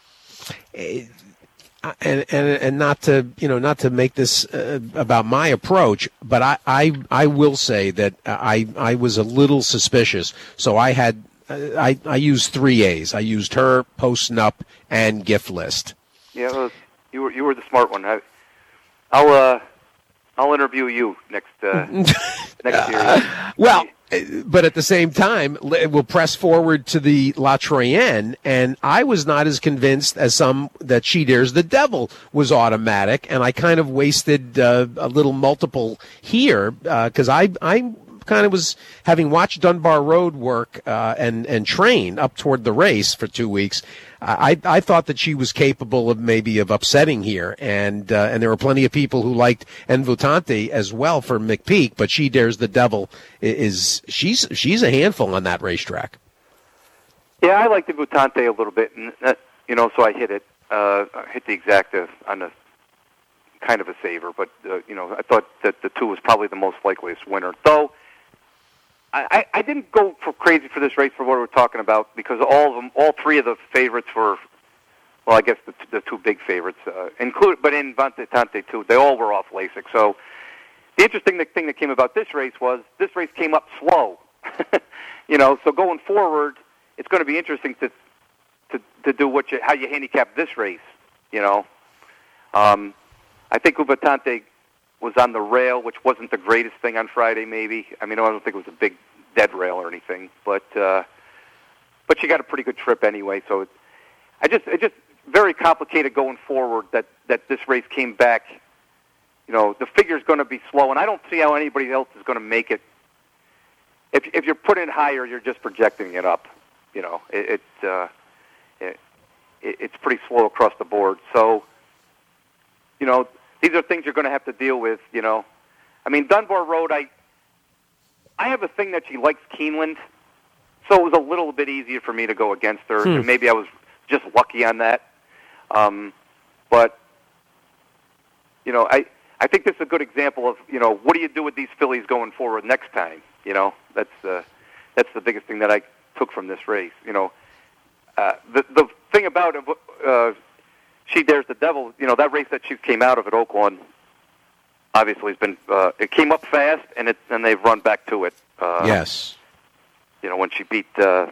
And not to make this about my approach, but I will say that I was a little suspicious. So I used 3 A's. I used her, Post Nup, and Gift List. Yeah, you were the smart one. I'll interview you next year. Well, but at the same time, we'll press forward to the La Troyenne, and I was not as convinced as some that She Dares the Devil was automatic, and I kind of wasted a little multiple here because I kind of was, having watched Dunbar Road work and train up toward the race for 2 weeks. I thought that she was capable of maybe of upsetting here, and there were plenty of people who liked Envutante as well for McPeak, but She Dares the Devil she's a handful on that racetrack. Yeah, I liked Envutante a little bit, and so I hit it. I hit the exacta on a kind of a saver, but I thought that the 2 was probably the most likeliest winner. Though I didn't go for crazy for this race for what we're talking about, because all 3 of the favorites were, well, I guess the 2 big favorites, but Envutante too, they all were off Lasix. So the interesting thing that came about this race was this race came up slow. So going forward, it's going to be interesting to do how you handicap this race. I think Envutante was on the rail, which wasn't the greatest thing on Friday, maybe. I mean, I don't think it was a big dead rail or anything, but she got a pretty good trip anyway. So it's just very complicated going forward that this race came back. The figure's going to be slow, and I don't see how anybody else is going to make it. If you're putting it higher, you're just projecting it up. It's pretty slow across the board. So, these are things you're going to have to deal with, I mean, Dunbar Road, I have a thing that she likes Keeneland, so it was a little bit easier for me to go against her. And maybe I was just lucky on that. But, I think this is a good example of, what do you do with these fillies going forward next time? That's the biggest thing that I took from this race. The thing about She Dares the Devil, that race that she came out of at Oaklawn, obviously has been, it came up fast, and they've run back to it. Yes. When she beat the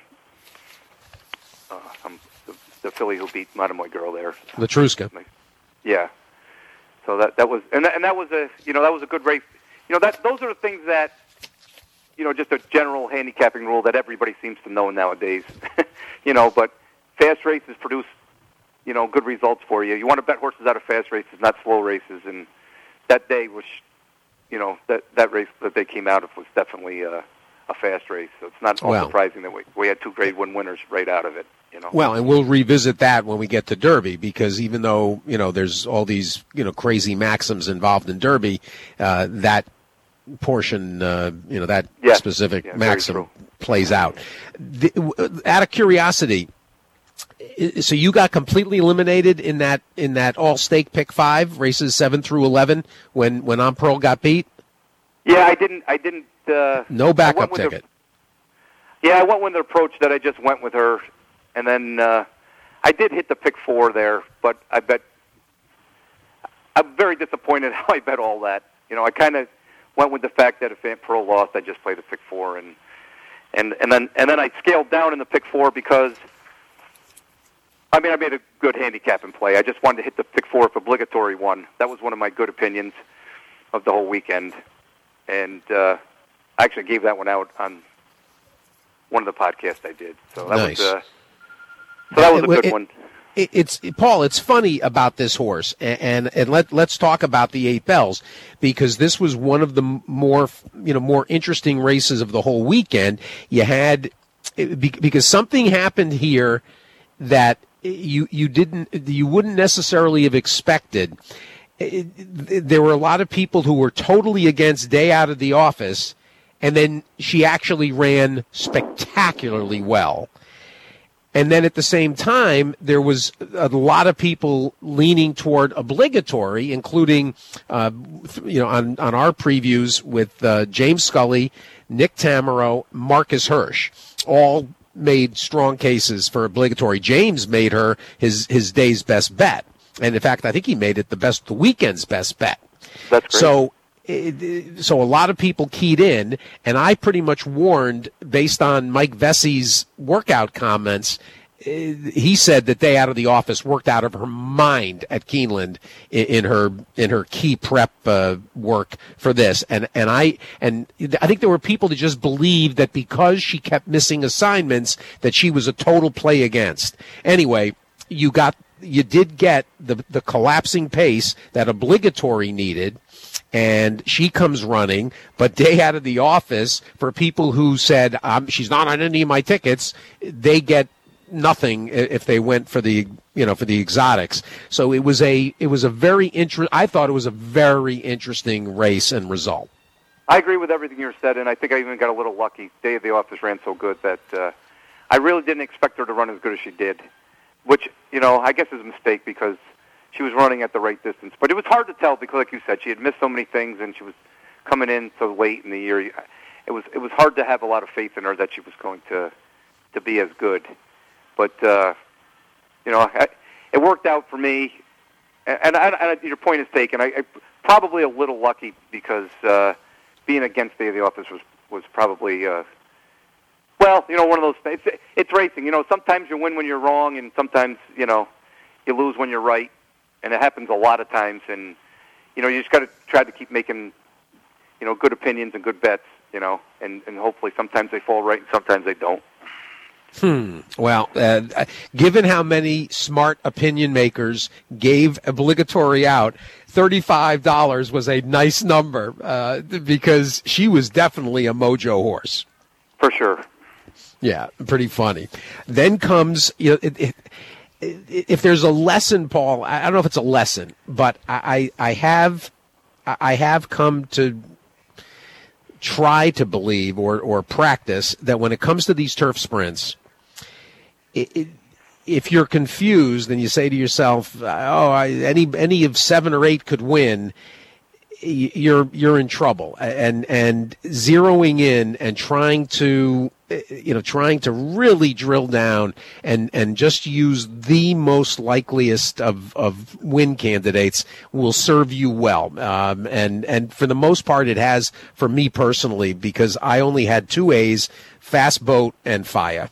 filly who beat Monomoy Girl there. Latruska. Yeah. So that was, and that was a good race. Those are the things that, just a general handicapping rule that everybody seems to know nowadays. But fast races produce, good results for you. You want to bet horses out of fast races, not slow races. And that day was, that race that they came out of was definitely a fast race. So it's not surprising that we had 2 Grade 1 winners right out of it. Well, and we'll revisit that when we get to Derby, because even though, there's all these, crazy maxims involved in Derby, that portion, that specific maxim plays out. Out of curiosity, so you got completely eliminated in that all stake pick 5 races 7 through 11 when On Pearl got beat? Yeah, I didn't. No backup ticket. I went with the approach that I just went with her, and then I did hit the pick 4 there, but I'm very disappointed how I bet all that. I kind of went with the fact that if Aunt Pearl lost, I just played the pick 4, and then I scaled down in the pick 4 because I made a good handicap in play. I just wanted to hit the pick 4 if obligatory one. That was one of my good opinions of the whole weekend, and I actually gave that one out on one of the podcasts I did. So that nice. that was a good one. It's Paul. It's funny about this horse, and let's talk about the 8 Bells, because this was one of the more interesting races of the whole weekend. You had, because something happened here that you wouldn't necessarily have expected. there were a lot of people who were totally against Day Out of the Office, and then she actually ran spectacularly well. And then at the same time, there was a lot of people leaning toward Obligatory, including, on our previews with James Scully, Nick Tamero, Marcus Hirsch, all made strong cases for Obligatory. James made her his day's best bet. And in fact, I think he made it the weekend's best bet. That's great. So a lot of people keyed in, and I pretty much warned, based on Mike Vessey's workout comments, he said that Day Out of the Office worked out of her mind at Keeneland in her key prep work for this, and I think there were people that just believed that because she kept missing assignments that she was a total play against. Anyway, you did get the collapsing pace that Obligatory needed. And she comes running, but Day Out of the Office, for people who said she's not on any of my tickets, they get nothing if they went for the exotics. So I thought it was a very interesting race and result. I agree with everything you said, and I think I even got a little lucky. Day of the Office ran so good that I really didn't expect her to run as good as she did, which I guess is a mistake because she was running at the right distance. But it was hard to tell because, like you said, she had missed so many things and she was coming in so late in the year. It was hard to have a lot of faith in her that she was going to be as good. But, it worked out for me. And your point is taken. I probably a little lucky because being against Day of the Office was probably, one of those things. It's racing. Sometimes you win when you're wrong and sometimes, you lose when you're right. And it happens a lot of times, and you just got to try to keep making, good opinions and good bets, and hopefully sometimes they fall right and sometimes they don't. Well, given how many smart opinion makers gave Obligatory out, $35 was a nice number because she was definitely a mojo horse. For sure. Yeah, pretty funny. Then comes if there's a lesson, Paul, I don't know if it's a lesson, but I have come to try to believe or practice that when it comes to these turf sprints, if you're confused and you say to yourself, any of 7 or 8 could win, you're in trouble. And zeroing in and trying to really drill down and just use the most likeliest of win candidates will serve you well. And for the most part, it has for me personally, because I only had 2 A's, Fast Boat and Faya.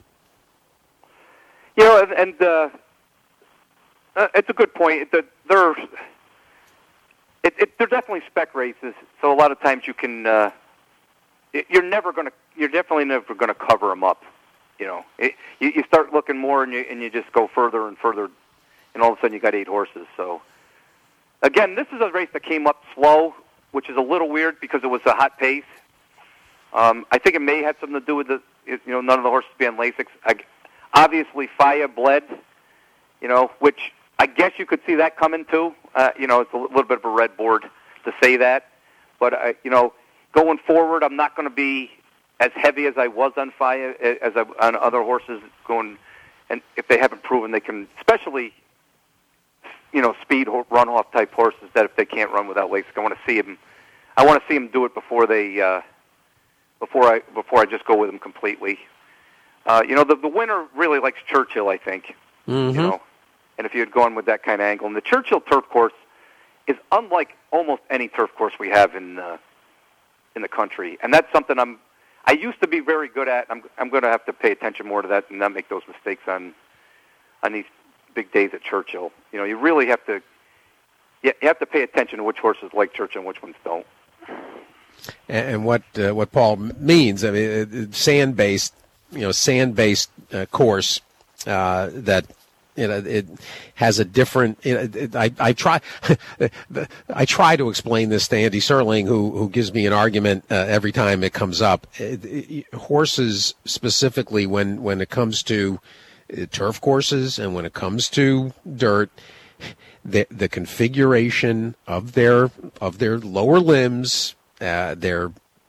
And it's a good point. They're definitely spec races, so a lot of times you can. You're definitely never going to cover them up. You start looking more, and you just go further and further, and all of a sudden you got 8 horses. So, again, this is a race that came up slow, which is a little weird because it was a hot pace. I think it may have something to do with none of the horses being Lasix. Obviously, Faya bled, which I guess you could see that coming too. It's a little bit of a red board to say that, but going forward, I'm not going to be as heavy as I was on Faya as on other horses going, and if they haven't proven they can, especially speed runoff type horses that if they can't run without Lasix, I want to see them do it before they before I just go with them completely. The winner really likes Churchill, I think. Mm-hmm. And if you had gone with that kind of angle, and the Churchill turf course is unlike almost any turf course we have in the country, and that's something I used to be very good at. I'm going to have to pay attention more to that and not make those mistakes on these big days at Churchill. You really have to pay attention to which horses like Churchill and which ones don't. And what Paul means, I mean, sand-based course that. It has a different. I try to explain this to Andy Serling, who gives me an argument every time it comes up. Horses specifically, when it comes to turf courses and when it comes to dirt, the configuration of their lower limbs, their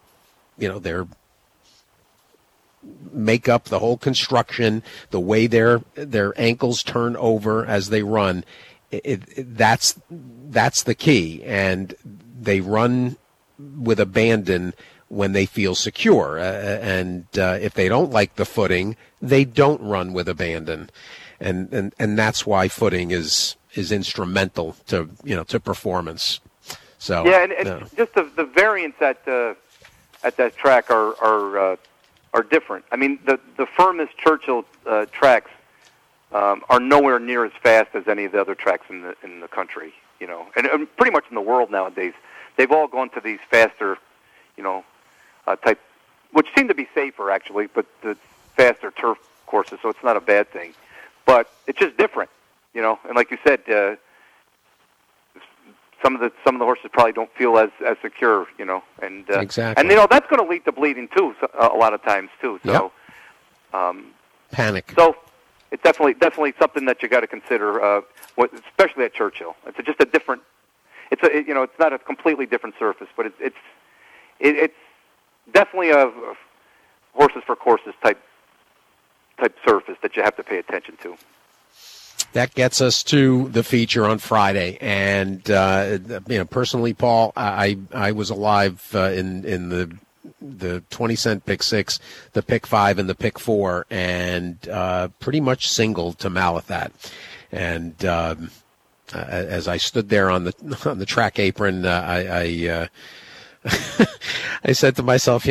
make up the whole construction, the way their ankles turn over as they run. That's the key, and they run with abandon when they feel secure, and if they don't like the footing, they don't run with abandon, and that's why footing is instrumental to performance. So yeah, and just the variants at that track are different. I mean, the firmest Churchill tracks are nowhere near as fast as any of the other tracks in the country, and pretty much in the world nowadays. They've all gone to these faster, type, which seem to be safer actually, but the faster turf courses, so it's not a bad thing. But it's just different, And like you said, some of the horses probably don't feel as secure, and exactly. And that's going to lead to bleeding too, a lot of times too. So panic. So it's definitely something that you got to consider, especially at Churchill. It's just a different. It's not a completely different surface, but it's definitely a horses for courses type surface that you have to pay attention to. That gets us to the feature on Friday, and personally, Paul, I was alive in the 20-cent pick 6, the pick 5, and the pick 4, and pretty much singled to Malathaat. And as I stood there on the track apron, I I said to myself,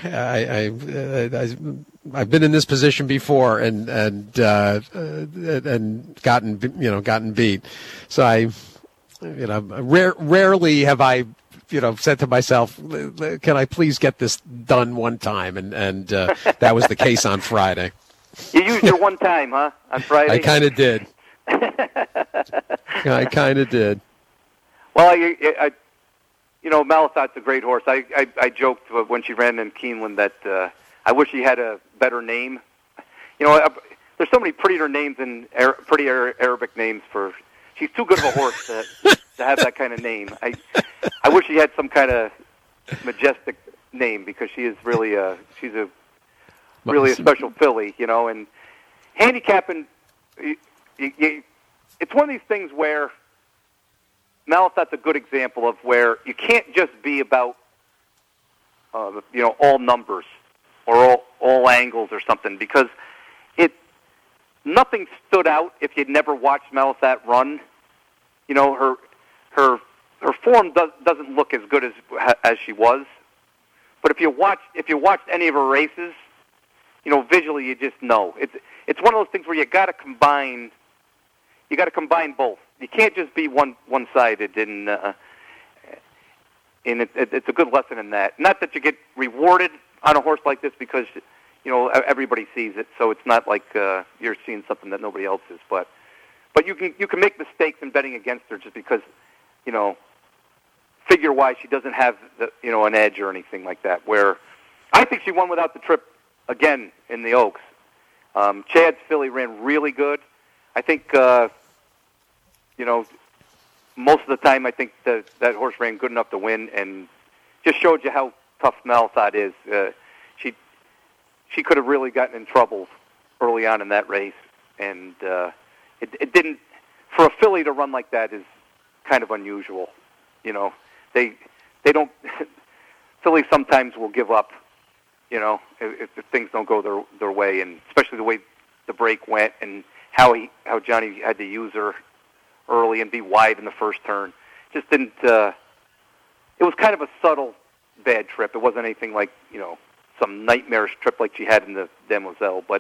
I've been in this position before and gotten beat. So rarely have I said to myself, can I please get this done one time? And that was the case on Friday. You used your one time, huh? On Friday? I kind of did. I kind of did. Well, Malathaat's a great horse. I joked when she ran in Keeneland that I wish she had a better name. There's so many prettier names and prettier Arabic names for. She's too good of a horse to have that kind of name. I wish she had some kind of majestic name because she is really she's a special filly, and handicapping. It's one of these things where Malathaat's a good example of where you can't just be about all numbers or all angles or something, because nothing stood out if you'd never watched Malathaat run. Her form doesn't look as good as she was, but if you watched any of her races, visually you just know it's one of those things where you got to combine both. You can't just be one-sided, and it's a good lesson in that. Not that you get rewarded on a horse like this because everybody sees it, so it's not like you're seeing something that nobody else is. But you can make mistakes in betting against her just because figure-wise she doesn't have an edge or anything like that. Where I think she won without the trip again in the Oaks. Chad's filly ran really good. I think. Most of the time I think that horse ran good enough to win, and just showed you how tough Malathaat is. She could have really gotten in trouble early on in that race, and it didn't. For a filly to run like that is kind of unusual. They don't. Fillies sometimes will give up. If things don't go their way, and especially the way the break went, and how Johnny had to use her early and be wide in the first turn. Just didn't. It was kind of a subtle bad trip. It wasn't anything like some nightmarish trip like she had in the Demoiselle, but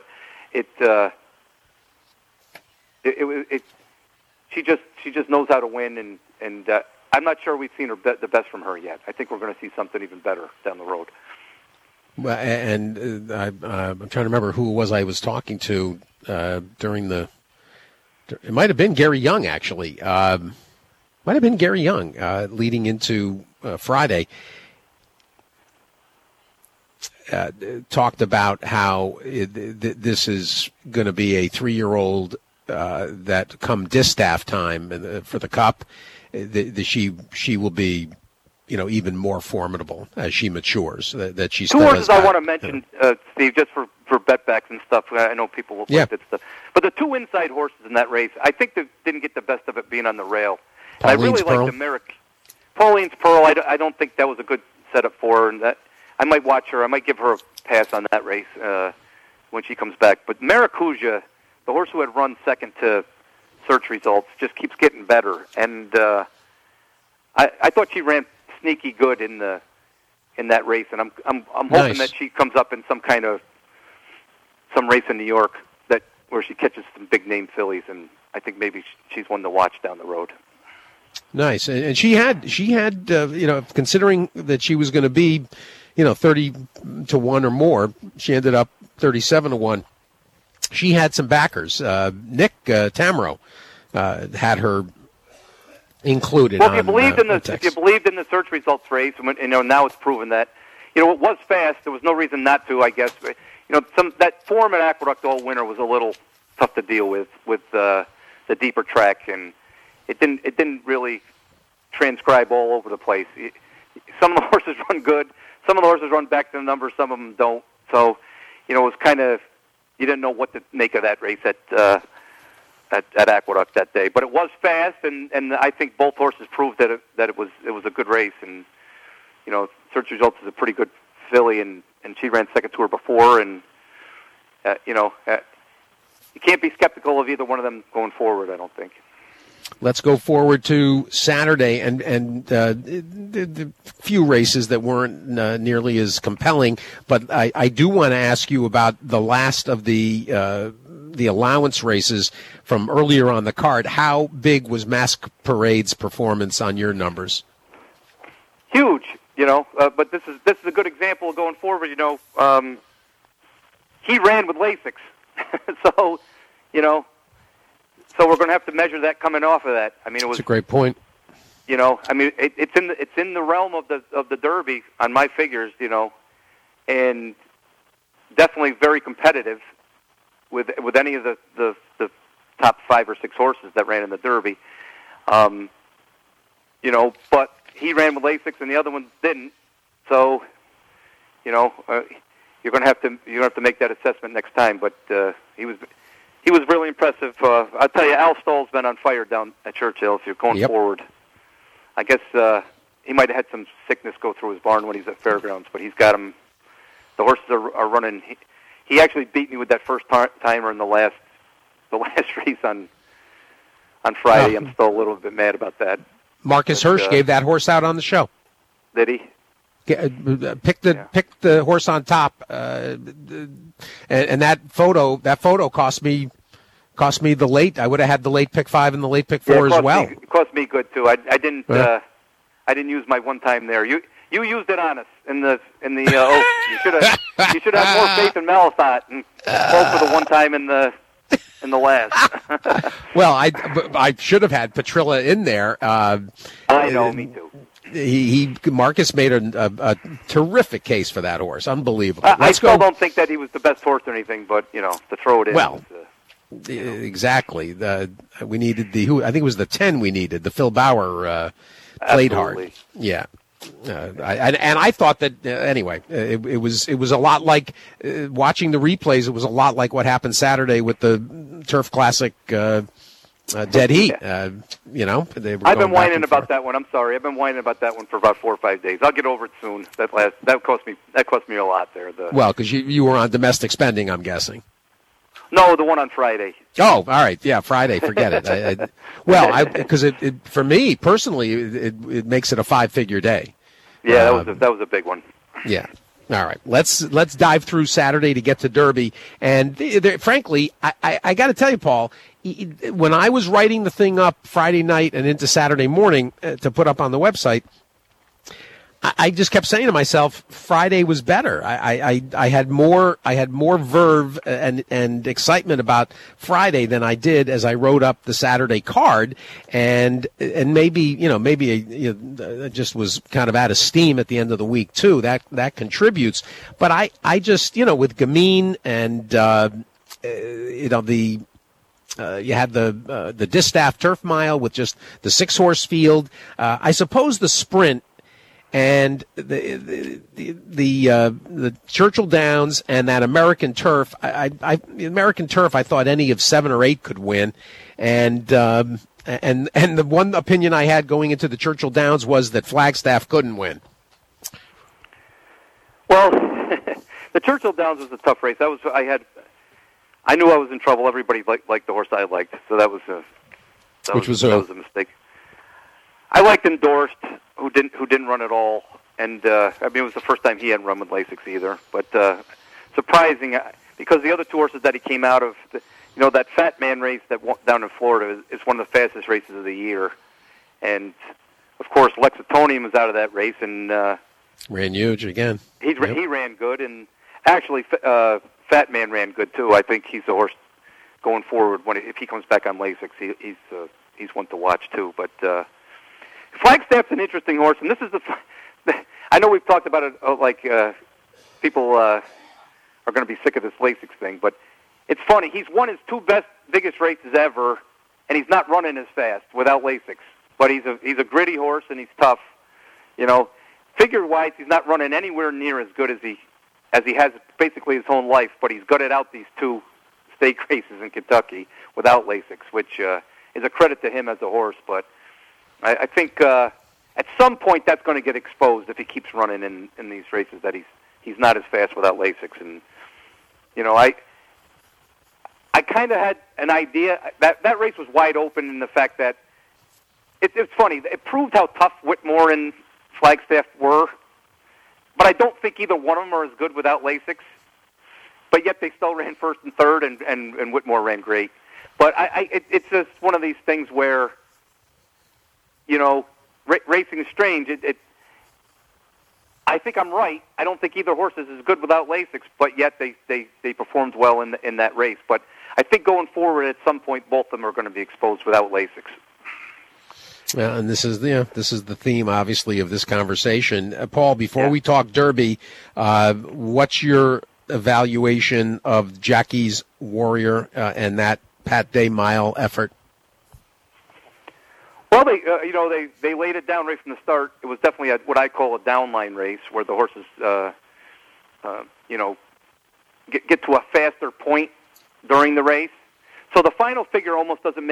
she just knows how to win, and I'm not sure we've seen the best from her yet. I think we're going to see something even better down the road. Well, and I'm trying to remember who it was I was talking to during the. It might have been Gary Young, actually. Might have been Gary Young leading into Friday. Talked about how this is going to be a 3-year-old that come distaff time for the Cup, she will be, even more formidable as she matures. That she two horses I want to mention, Steve, just for bet backs and stuff. I know people will like that stuff, but the two inside horses in that race, I think they didn't get the best of it being on the rail. And I really like the Merrick. Pauline's Pearl. I don't think that was a good setup for her, and that I might watch her. I might give her a pass on that race when she comes back. But Maracuja, the horse who had run second to search results, just keeps getting better. And I thought she ran sneaky good in that race, and I'm hoping that she comes up in some race in New York where she catches some big name fillies, and I think maybe she's one to watch down the road. Nice, and she had considering that she was going to be 30-1 or more, she ended up 37-1. She had some backers. Nick Tamro had her included. Well, if you believed in the search results race, now it's proven that it was fast. There was no reason not to, I guess. That form at Aqueduct all winter was a little tough to deal with the deeper track, and it didn't really transcribe all over the place. Some of the horses run good. Some of the horses run back to the numbers. Some of them don't. So, it was kind of, you didn't know what to make of that race at Aqueduct that day. But it was fast, and I think both horses proved that it was a good race. And Search Results is a pretty good filly, and she ran second to her before, and you can't be skeptical of either one of them going forward, I don't think. Let's go forward to Saturday and the few races that weren't nearly as compelling. But I do want to ask you about the last of the allowance races from earlier on the card. How big was Mask Parade's performance on your numbers? Huge, but this is a good example of going forward. He ran with Lasix, so So we're going to have to measure that coming off of that. I mean, That's a great point. It's in the realm of the Derby on my figures, and definitely very competitive with any of the top 5 or 6 horses that ran in the Derby. But he ran with Lasix and the other ones didn't. So, you're going to have to make that assessment next time. But he was really impressive. I'll tell you, Al Stoll's been on fire down at Churchill. If you're going forward, I guess he might have had some sickness go through his barn when he's at Fairgrounds, but he's got him. The horses are running. He actually beat me with that first timer in the last race on Friday. I'm still a little bit mad about that. Marcus Hirsch gave that horse out on the show. Did he? Pick the horse on top, and that photo cost me the late. I would have had the late pick 5 and the late pick 4 as well. It cost me good too. I didn't use my one time there. You used it on us in the you should have more faith in Malathaat and fall for the one time in the last. Well, I should have had Petrilla in there. I know, me too. Marcus made a terrific case for that horse. Unbelievable. I still don't think that he was the best horse or anything, but to throw it in. Well, exactly. We needed I think it was the 10 we needed. The Phil Bauer played hard. Yeah. I thought that anyway. It was a lot like watching the replays. It was a lot like what happened Saturday with the Turf Classic. Dead heat, I've been whining about that one. I'm sorry. I've been whining about that one for about 4 or 5 days. I'll get over it soon. That cost me a lot there. Well, because you were on domestic spending, I'm guessing. No, the one on Friday. Oh, all right. Yeah, Friday. Forget it. Because for me personally, it makes it a 5-figure day. Yeah, that was a big one. Yeah. All right, let's dive through Saturday to get to Derby. And frankly, I got to tell you, Paul, when I was writing the thing up Friday night and into Saturday morning to put up on the website, I just kept saying to myself, Friday was better. I had more verve and excitement about Friday than I did as I wrote up the Saturday card, and maybe I just was kind of out of steam at the end of the week too. That contributes, but I just with Gamine and you had the Distaff Turf Mile with just the 6-horse field. I suppose the Sprint and the Churchill Downs and that American Turf. The American Turf, I thought any of 7 or 8 could win, and the one opinion I had going into the Churchill Downs was that Flagstaff couldn't win. Well, the Churchill Downs was a tough race. I knew I was in trouble. Everybody liked the horse I liked, so that was a mistake. I liked Endorsed, who didn't run at all, and it was the first time he hadn't run with Lasix either. But surprising, because the other 2 horses that he came out of, that Fat Man race down in Florida is one of the fastest races of the year, and of course Lexitonium was out of that race and ran huge again. He ran good, and actually Fat Man ran good too. I think he's a horse going forward. If he comes back on Lasix, he's one to watch too. But Flagstaff's an interesting horse, and this is I know we've talked about it people are going to be sick of this Lasix thing, but it's funny. He's won his 2 biggest races ever, and he's not running as fast without Lasix. But he's a gritty horse, and he's tough. Figure-wise, he's not running anywhere near as good as he has basically his whole life. But he's gutted out these 2 stake races in Kentucky without Lasix, which is a credit to him as a horse. But I think at some point that's going to get exposed if he keeps running in these races that he's not as fast without Lasix. And I kind of had an idea that race was wide open in the fact that it's funny. It proved how tough Whitmore and Flagstaff were, but I don't think either one of them are as good without Lasix. But yet they still ran first and third, and Whitmore ran great. But it's just one of these things where, racing is strange. I think I'm right. I don't think either horse is as good without Lasix, but yet they performed well in that race. But I think going forward, at some point, both of them are going to be exposed without Lasix. Yeah, and this is the theme, obviously, of this conversation. Paul, before we talk Derby, what's your evaluation of Jackie's Warrior and that Pat Day Mile effort? Well, they laid it down right from the start. It was definitely what I call a downline race, where the horses, get to a faster point during the race. So the final figure almost doesn't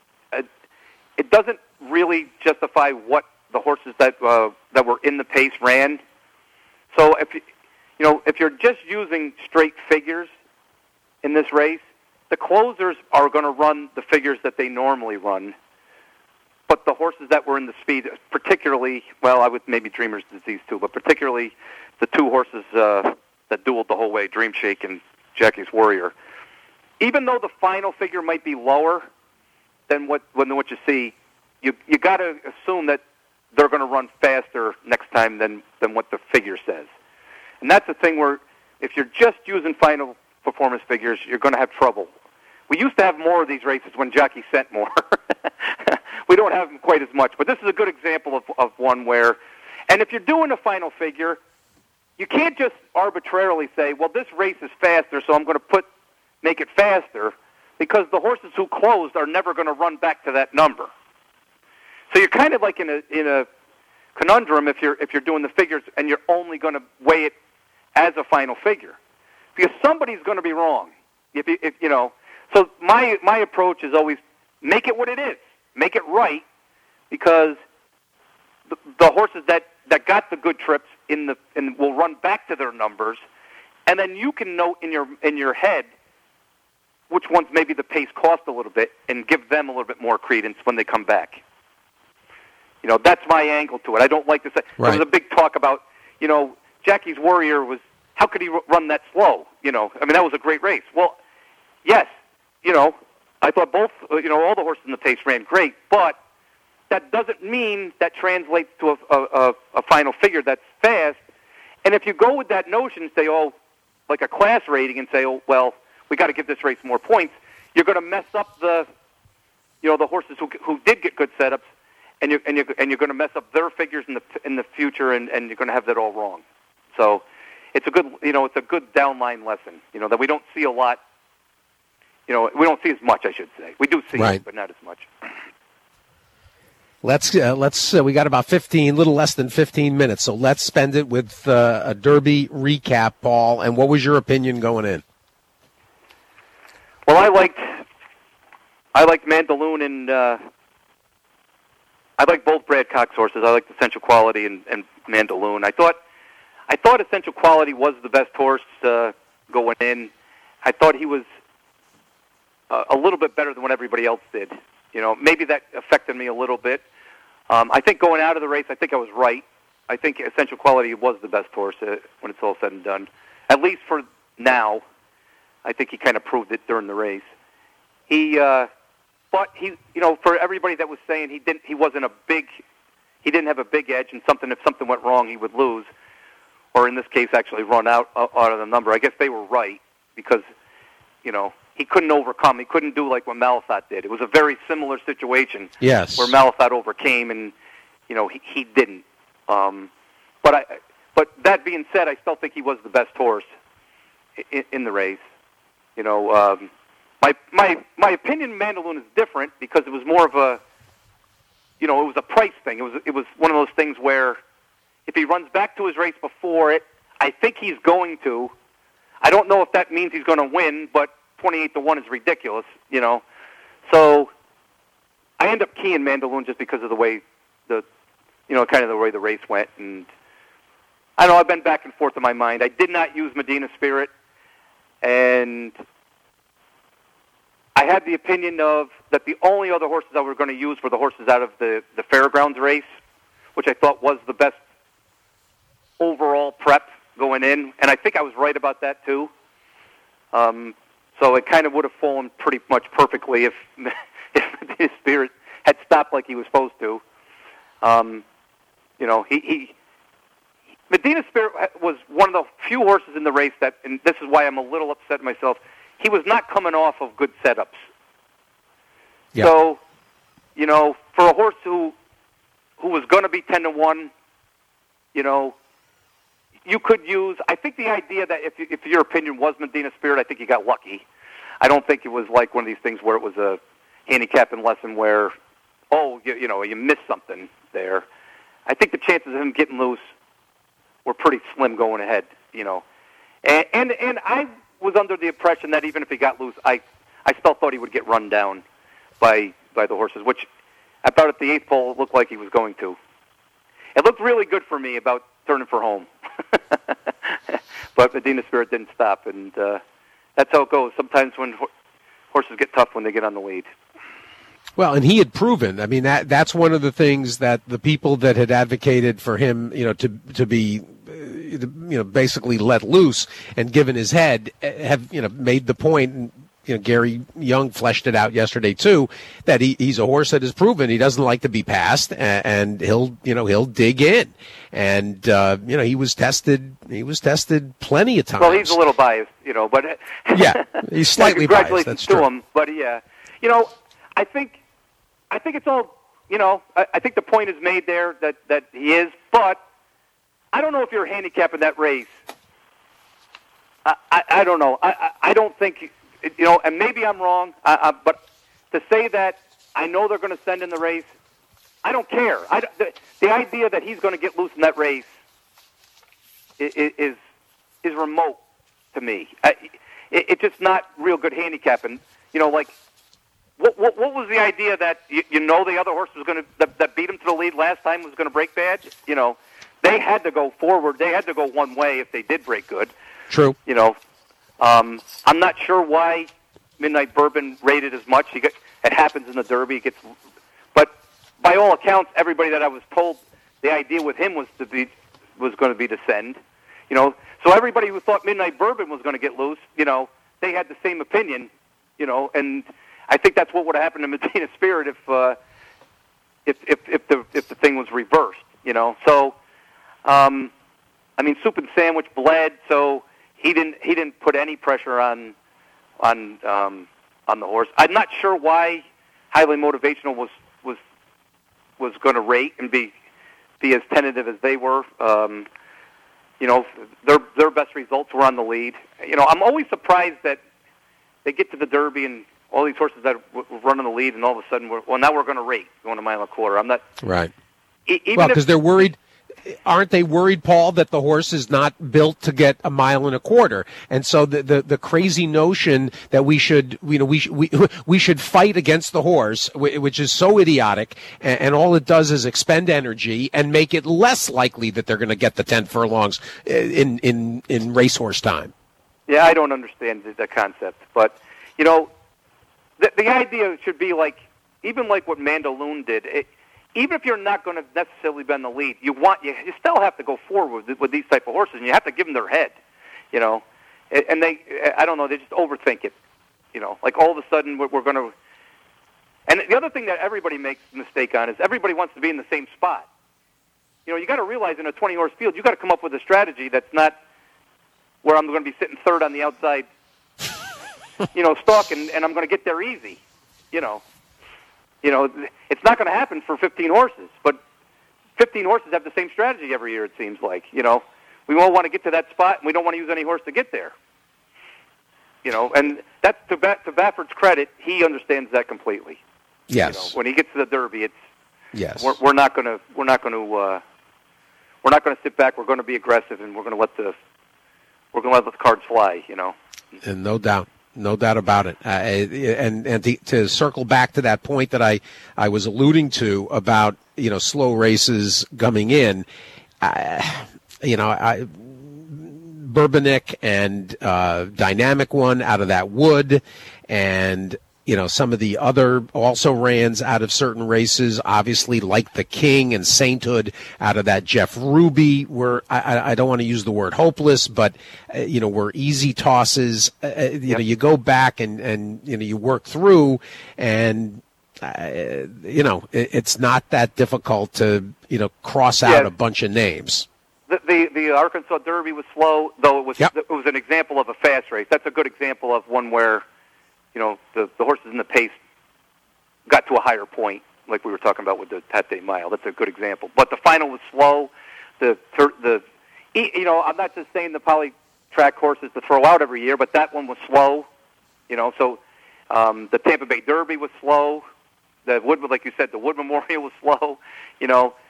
it doesn't really justify what the horses that were in the pace ran. So if you're just using straight figures in this race, the closers are going to run the figures that they normally run. But the horses that were in the speed, particularly, I would maybe Dreamer's Disease too, but particularly the 2 horses that dueled the whole way, Dream Shake and Jackie's Warrior, even though the final figure might be lower than what you see, you got to assume that they're going to run faster next time than what the figure says. And that's the thing where if you're just using final performance figures, you're going to have trouble. We used to have more of these races when Jockey sent more. We don't have them quite as much. But this is a good example of one where, and if you're doing a final figure, you can't just arbitrarily say, well, this race is faster, so I'm going to make it faster, because the horses who closed are never going to run back to that number. So you're kind of like in a conundrum if you're doing the figures and you're only going to weigh it as a final figure, because somebody's going to be wrong. So my approach is always make it what it is, make it right, because the horses that got the good trips and will run back to their numbers, and then you can note in your head which ones maybe the pace cost a little bit and give them a little bit more credence when they come back. That's my angle to it. I don't like to say, There was a big talk about, Jackie's Warrior was, how could he run that slow? That was a great race. Well, yes, I thought both, all the horses in the pace ran great, but that doesn't mean that translates to a final figure that's fast. And if you go with that notion and say, like a class rating, and say, we got to give this race more points, you're going to mess up the horses who did get good setups, and you're going to mess up their figures in the future, and you're going to have that all wrong. So it's a good downline lesson, that we don't see a lot we don't see as much, I should say. We do see Right. it, but not as much. Let's we got about 15, little less than 15 minutes, so let's spend it with a Derby recap, Paul. And what was your opinion going in? Well, I liked Mandaloun and I like both Brad Cox horses. I like Essential Quality and Mandaloun. I thought Essential Quality was the best horse going in. I thought he was a little bit better than what everybody else did. Maybe that affected me a little bit. I think going out of the race, I think I was right. I think Essential Quality was the best horse when it's all said and done. At least for now, I think he kind of proved it during the race. But he, for everybody that was saying he didn't have a big edge, and if something went wrong, he would lose, or in this case, actually run out of the number. I guess they were right because, he couldn't overcome. He couldn't do like what Malathaat did. It was a very similar situation. Yes. Where Malathaat overcame, and he didn't. But that being said, I still think he was the best horse in the race. My opinion, Mandaloun is different because it was more of a, it was a price thing. It was one of those things where if he runs back to his race before it, I think he's going to. I don't know if that means he's going to win, but 28-1 is ridiculous, So I end up keying Mandaloun just because of the way the way the race went, and I know I've been back and forth in my mind. I did not use Medina Spirit, and I had the opinion that the only other horses I were going to use were the horses out of the Fairgrounds race, which I thought was the best overall prep going in, and I think I was right about that too. So it kind of would have fallen pretty much perfectly if Medina Spirit had stopped like he was supposed to. Medina Spirit was one of the few horses in the race that, and this is why I'm a little upset myself, he was not coming off of good setups. Yeah. So, for a horse who was going to be 10-1, you could use. I think the idea that if your opinion was Medina Spirit, I think you got lucky. I don't think it was like one of these things where it was a handicapping lesson where, you missed something there. I think the chances of him getting loose were pretty slim going ahead. And I was under the impression that even if he got loose, I still thought he would get run down by the horses, which about at the 8th pole it looked like he was going to. It looked really good for me about turning for home. But Medina Spirit didn't stop, and that's how it goes. Sometimes when horses get tough when they get on the lead. Well, and he had proven. I mean, that's one of the things that the people that had advocated for him, to be, basically let loose and given his head, have made the point. And, Gary Young fleshed it out yesterday too, that he's a horse that has proven he doesn't like to be passed, and he'll dig in. And he was tested plenty of times. Well, he's a little biased, but yeah, he's slightly biased. Congratulations That's to true. him, but yeah, I think it's all, I think the point is made there that he is, but I don't know if you're handicapping that race. I don't know. I don't think, and maybe I'm wrong, but to say that I know they're going to send in the race, I don't care. The idea that he's going to get loose in that race is remote to me. It's just not real good handicapping. Like, what was the idea that the other horse was going to that beat him to the lead last time was going to break bad? They had to go forward. They had to go one way if they did break good. True. I'm not sure why Midnight Bourbon rated as much. It happens in the Derby. But by all accounts, everybody that I was told, the idea with him was going to be to send. So everybody who thought Midnight Bourbon was going to get loose, they had the same opinion. And I think that's what would have happened to Medina Spirit if the thing was reversed. So Soup and Sandwich bled, so he didn't put any pressure on the horse. I'm not sure why Highly Motivational was going to rate and be as tentative as they were. Their best results were on the lead. I'm always surprised that they get to the Derby and all these horses that were running the lead, and all of a sudden, now we're going to rate going a mile and a quarter. I'm not right. Well, because they're worried. Aren't they worried, Paul, that the horse is not built to get a mile and a quarter? And so the crazy notion that we should fight against the horse, which is so idiotic, and all it does is expend energy and make it less likely that they're going to get the 10 furlongs in racehorse time. Yeah, I don't understand the concept, but the idea should be even like what Mandaloun did. Even if you're not going to necessarily be in the lead, you still have to go forward with these type of horses, and you have to give them their head, And they, I don't know, they just overthink it, Like all of a sudden we're going to. And the other thing that everybody makes a mistake on is everybody wants to be in the same spot. You got to realize in a 20-horse field, you got to come up with a strategy that's not where I'm going to be sitting third on the outside, stalk, and I'm going to get there easy, it's not going to happen for 15 horses, but 15 horses have the same strategy every year, it seems like. We all want to get to that spot, and we don't want to use any horse to get there. And that's to Bafford's credit, he understands that completely. Yes. When he gets to the Derby, it's yes. We're not going to sit back. We're going to be aggressive, and we're going to let the cards fly. And no doubt. No doubt about it. And to circle back to that point that I was alluding to about, slow races coming in, Bourbonic and Dynamic One out of that Wood, and some of the other also rans out of certain races, obviously like the King and Sainthood out of that Jeff Ruby, were, I don't want to use the word hopeless, but, were easy tosses. You go back and you work through, and, it's not that difficult to, cross out a bunch of names. The Arkansas Derby was slow, though it was an example of a fast race. That's a good example of one where, the horses in the pace got to a higher point, like we were talking about with the Tate Mile. That's a good example. But the final was slow. I'm not just saying the poly track horses to throw out every year, but that one was slow. So the Tampa Bay Derby was slow. The Wood, like you said, the Wood Memorial was slow. It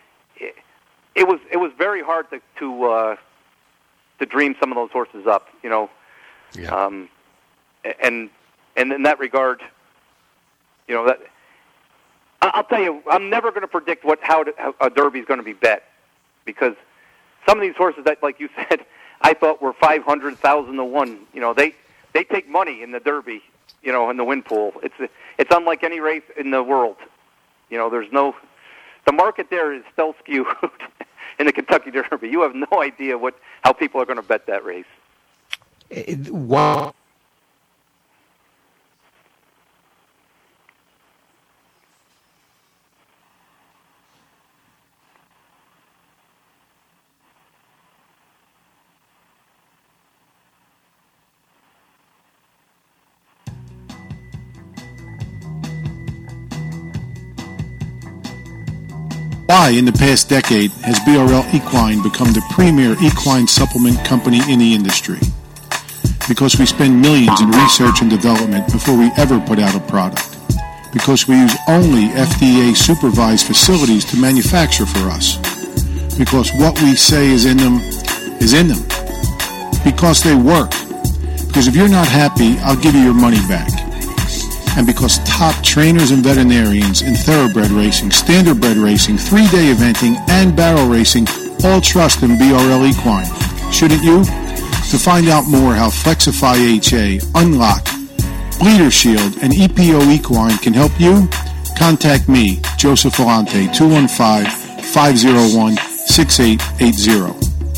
was very hard to dream some of those horses up. And in that regard, that I'll tell you, I'm never going to predict how a Derby is going to be bet, because some of these horses that, like you said, I thought were 500,000 to 1. They take money in the Derby, in the win pool. It's unlike any race in the world. The market there is still skewed in the Kentucky Derby. You have no idea how people are going to bet that race. Wow. Why, in the past decade, has BRL Equine become the premier equine supplement company in the industry? Because we spend millions in research and development before we ever put out a product. Because we use only FDA-supervised facilities to manufacture for us. Because what we say is in them is in them. Because they work. Because if you're not happy, I'll give you your money back. And because top trainers and veterinarians in thoroughbred racing, standardbred racing, 3-day eventing, and barrel racing all trust in BRL Equine. Shouldn't you? To find out more how Flexify HA, Unlock, Bleeder Shield, and EPO Equine can help you, contact me, Joseph Volante, 215-501-6880.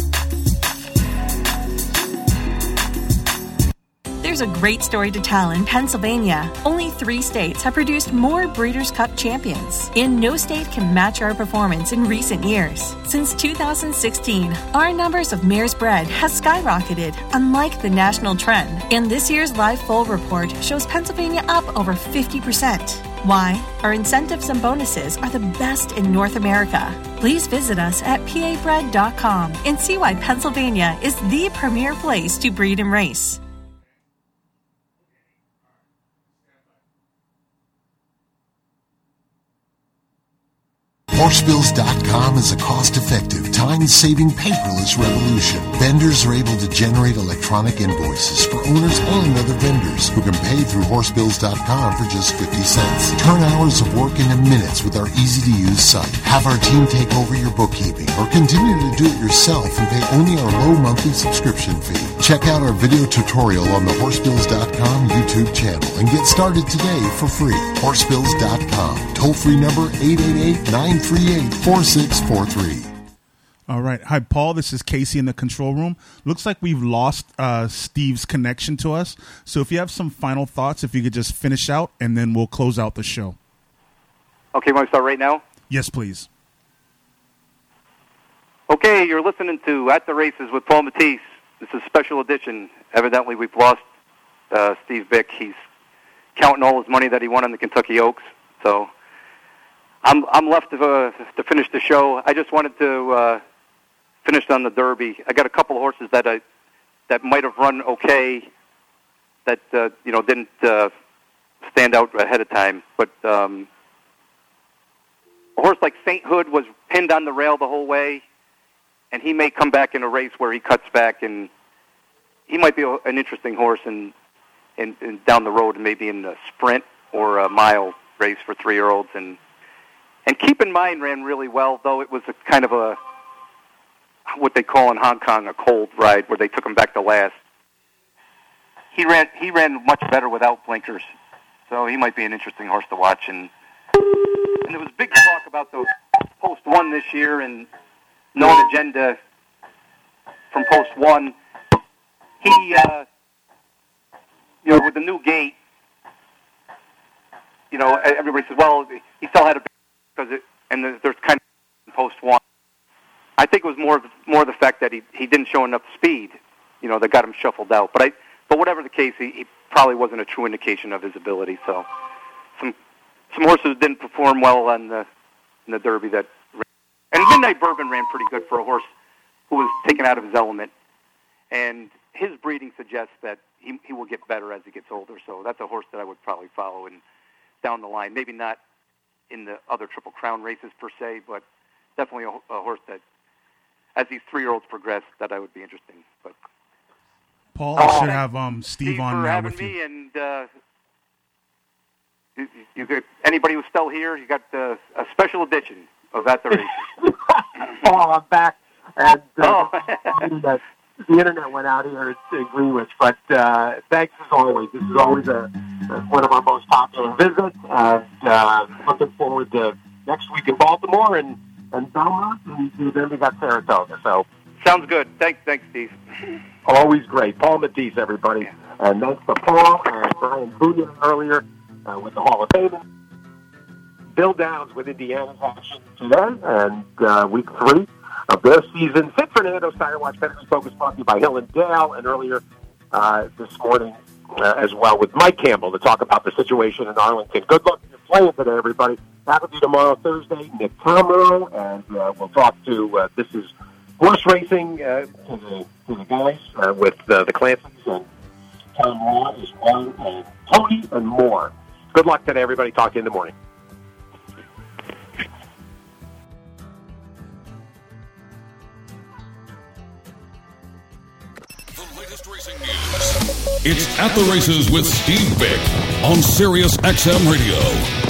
There's a great story to tell in Pennsylvania. Only 3 states have produced more Breeders' Cup champions, and no state can match our performance in recent years. Since 2016, our numbers of mares bred has skyrocketed, unlike the national trend, and this year's live foal report shows Pennsylvania up over 50%. Why? Our incentives and bonuses are the best in North America. Please visit us at pabred.com and see why Pennsylvania is the premier place to breed and race. Horsebills.com is a cost-effective, time-saving, paperless revolution. Vendors are able to generate electronic invoices for owners and other vendors who can pay through Horsebills.com for just 50 cents. Turn hours of work into minutes with our easy-to-use site. Have our team take over your bookkeeping or continue to do it yourself and pay only our low monthly subscription fee. Check out our video tutorial on the Horsebills.com YouTube channel and get started today for free. Horsebills.com. Toll-free number 888-938-4643. All right. Hi, Paul. This is Casey in the control room. Looks like we've lost Steve's connection to us. So if you have some final thoughts, if you could just finish out, and then we'll close out the show. Okay, want to start right now? Yes, please. Okay, you're listening to At the Races with Paul Matisse. This is a special edition. Evidently, we've lost Steve Bick. He's counting all his money that he won on the Kentucky Oaks. So I'm left to finish the show. I just wanted to finish on the Derby. I got a couple of horses that might have run okay, that didn't stand out ahead of time. But a horse like St. Hood was pinned on the rail the whole way, and he may come back in a race where he cuts back, and he might be an interesting horse in down the road, maybe in a sprint or a mile race for 3-year-olds. And Keep in Mind ran really well, though it was a kind of a what they call in Hong Kong a cold ride, where they took him back to last. He ran much better without blinkers, so he might be an interesting horse to watch. And there was big talk about the Post 1 this year, and Known Agenda from Post 1. He, with the new gate, everybody says, well, he still had a because there's kind of Post 1. I think it was more the fact that he didn't show enough speed, that got him shuffled out. But whatever the case, he probably wasn't a true indication of his ability. So some horses didn't perform well in the Derby and Midnight Bourbon ran pretty good for a horse who was taken out of his element. And his breeding suggests that he will get better as he gets older. So that's a horse that I would probably follow down the line. Maybe not in the other Triple Crown races per se, but definitely a horse that, as these 3-year-olds progress, that I would be interesting. But Paul should have Steve on now with you. And you get anybody who's still here. You got a special edition of At the Races. Paul, I'm back, and the internet went out here in Greenwich. But thanks as always. This is always one of our most popular visits, and looking forward to next week in Baltimore and Belmont, and then we got Saratoga. So sounds good. Thanks, Steve. Always great. Paul Matisse, everybody. Yeah. And thanks to Paul and Brian Booyan earlier with the Hall of Fame. Bill Downs with Indiana's action today, and week 3 of their season. Sid Fernando, Sire Watch Pedigree Focus, brought to you by Hill and Dale, and earlier this morning as well with Mike Campbell to talk about the situation in Arlington. Good luck in your playing today, everybody. That'll be tomorrow, Thursday. Nick Tomro, and we'll talk to, this is horse racing to the guys with the Clancys and Tom Raw as well, and Tony and more. Good luck today, everybody. Talk to you in the morning. The latest racing news. It's At the Races with Steve Bick on Sirius XM Radio.